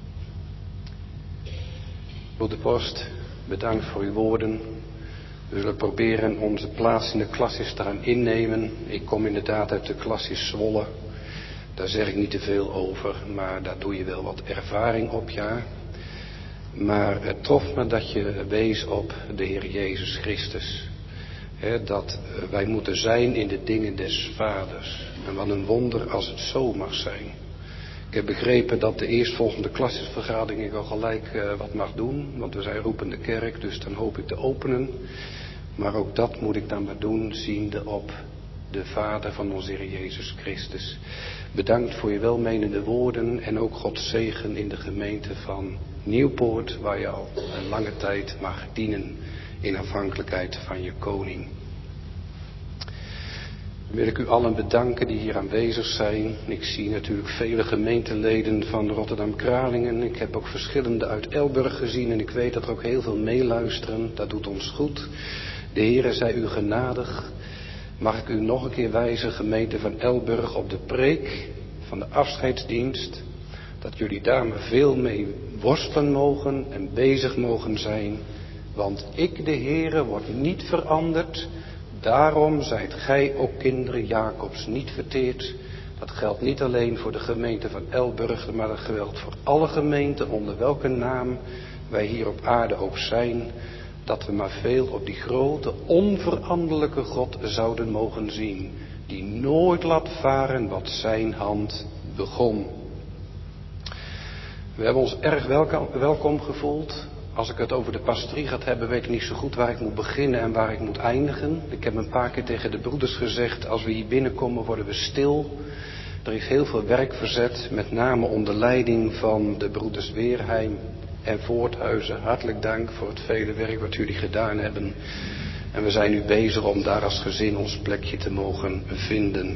Broeder Post, bedankt voor uw woorden. We zullen proberen onze plaats in de klasses te gaan innemen. Ik kom inderdaad uit de klasses Zwolle. Daar zeg ik niet te veel over, maar daar doe je wel wat ervaring op, ja. Maar het trof me dat je wees op de Heer Jezus Christus. He, dat wij moeten zijn in de dingen des Vaders. En wat een wonder als het zo mag zijn. Ik heb begrepen dat de eerstvolgende klassesvergadering ik al gelijk uh, wat mag doen. Want we zijn roepende kerk, dus dan hoop ik te openen. Maar ook dat moet ik dan maar doen, ziende op de Vader van onze Heer Jezus Christus. Bedankt voor je welmenende woorden en ook Gods zegen in de gemeente van Nieuwpoort, waar je al een lange tijd mag dienen in afhankelijkheid van je koning. Dan wil ik u allen bedanken die hier aanwezig zijn. Ik zie natuurlijk vele gemeenteleden van Rotterdam-Kralingen. Ik heb ook verschillende uit Elburg gezien en ik weet dat er ook heel veel meeluisteren. Dat doet ons goed. De Heere zij u genadig. Mag ik u nog een keer wijzen, gemeente van Elburg, op de preek van de afscheidsdienst. Dat jullie daar maar veel mee worstelen mogen en bezig mogen zijn. Want ik, de Heere, word niet veranderd. Daarom zijt gij ook kinderen Jacobs niet verteerd. Dat geldt niet alleen voor de gemeente van Elburg, maar dat geldt voor alle gemeenten onder welke naam wij hier op aarde ook zijn. Dat we maar veel op die grote, onveranderlijke God zouden mogen zien. Die nooit laat varen wat zijn hand begon. We hebben ons erg welkom, welkom gevoeld. Als ik het over de pastorie gaat hebben, weet ik niet zo goed waar ik moet beginnen en waar ik moet eindigen. Ik heb een paar keer tegen de broeders gezegd, als we hier binnenkomen worden we stil. Er is heel veel werk verzet, met name onder leiding van de broeders Weerheim en Voorthuizen. Hartelijk dank voor het vele werk wat jullie gedaan hebben. En we zijn nu bezig om daar als gezin ons plekje te mogen vinden.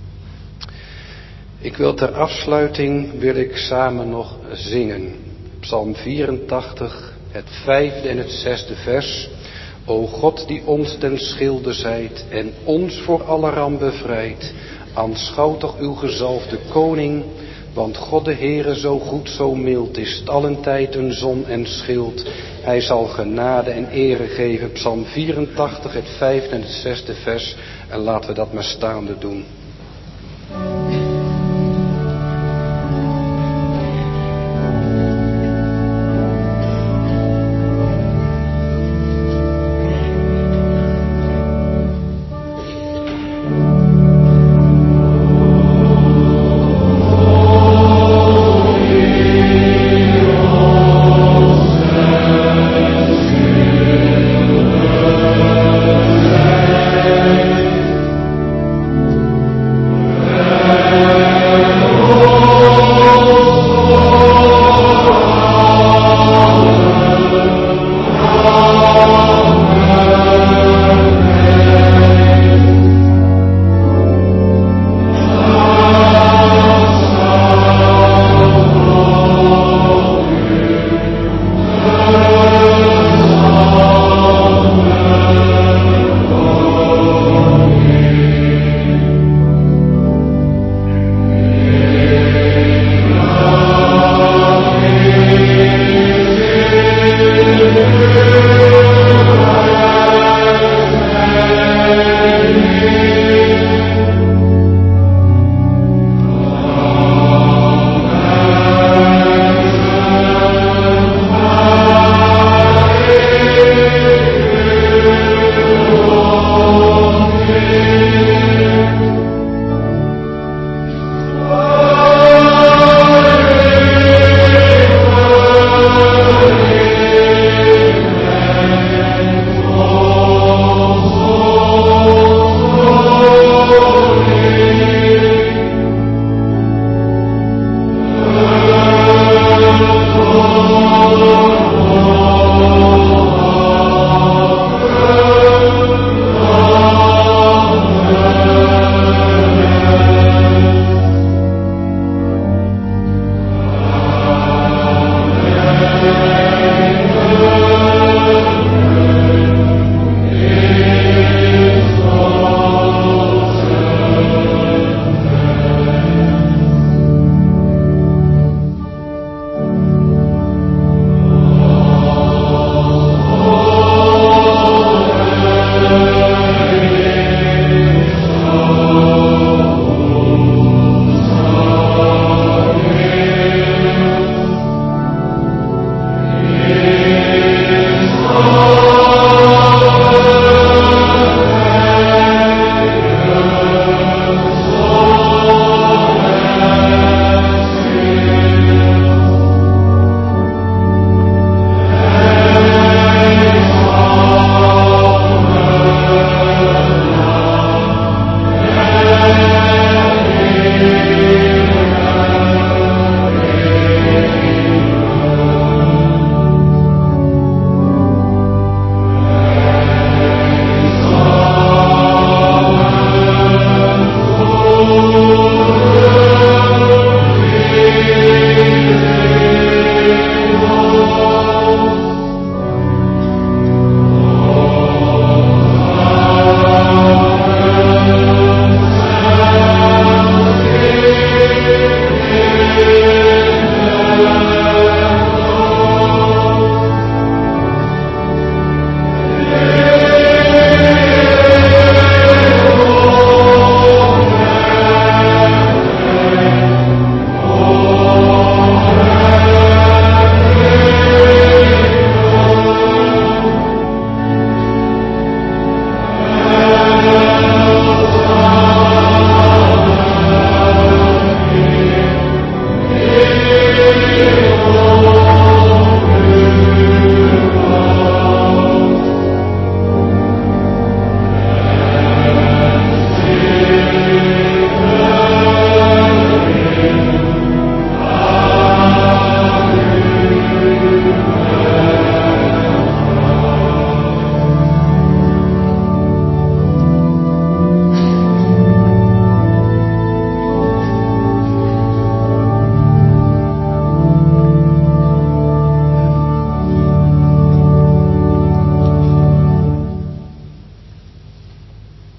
Ik wil ter afsluiting, wil ik samen nog zingen. Psalm vierentachtig, het vijfde en het zesde vers. O God die ons ten schilde zijt en ons voor alle ramp bevrijdt. Aanschouw toch uw gezalfde koning. Want God de Heere zo goed, zo mild is, alentijd een zon en schild. Hij zal genade en ere geven. Psalm vierentachtig, het vijfde en het zesde vers. En laten we dat maar staande doen.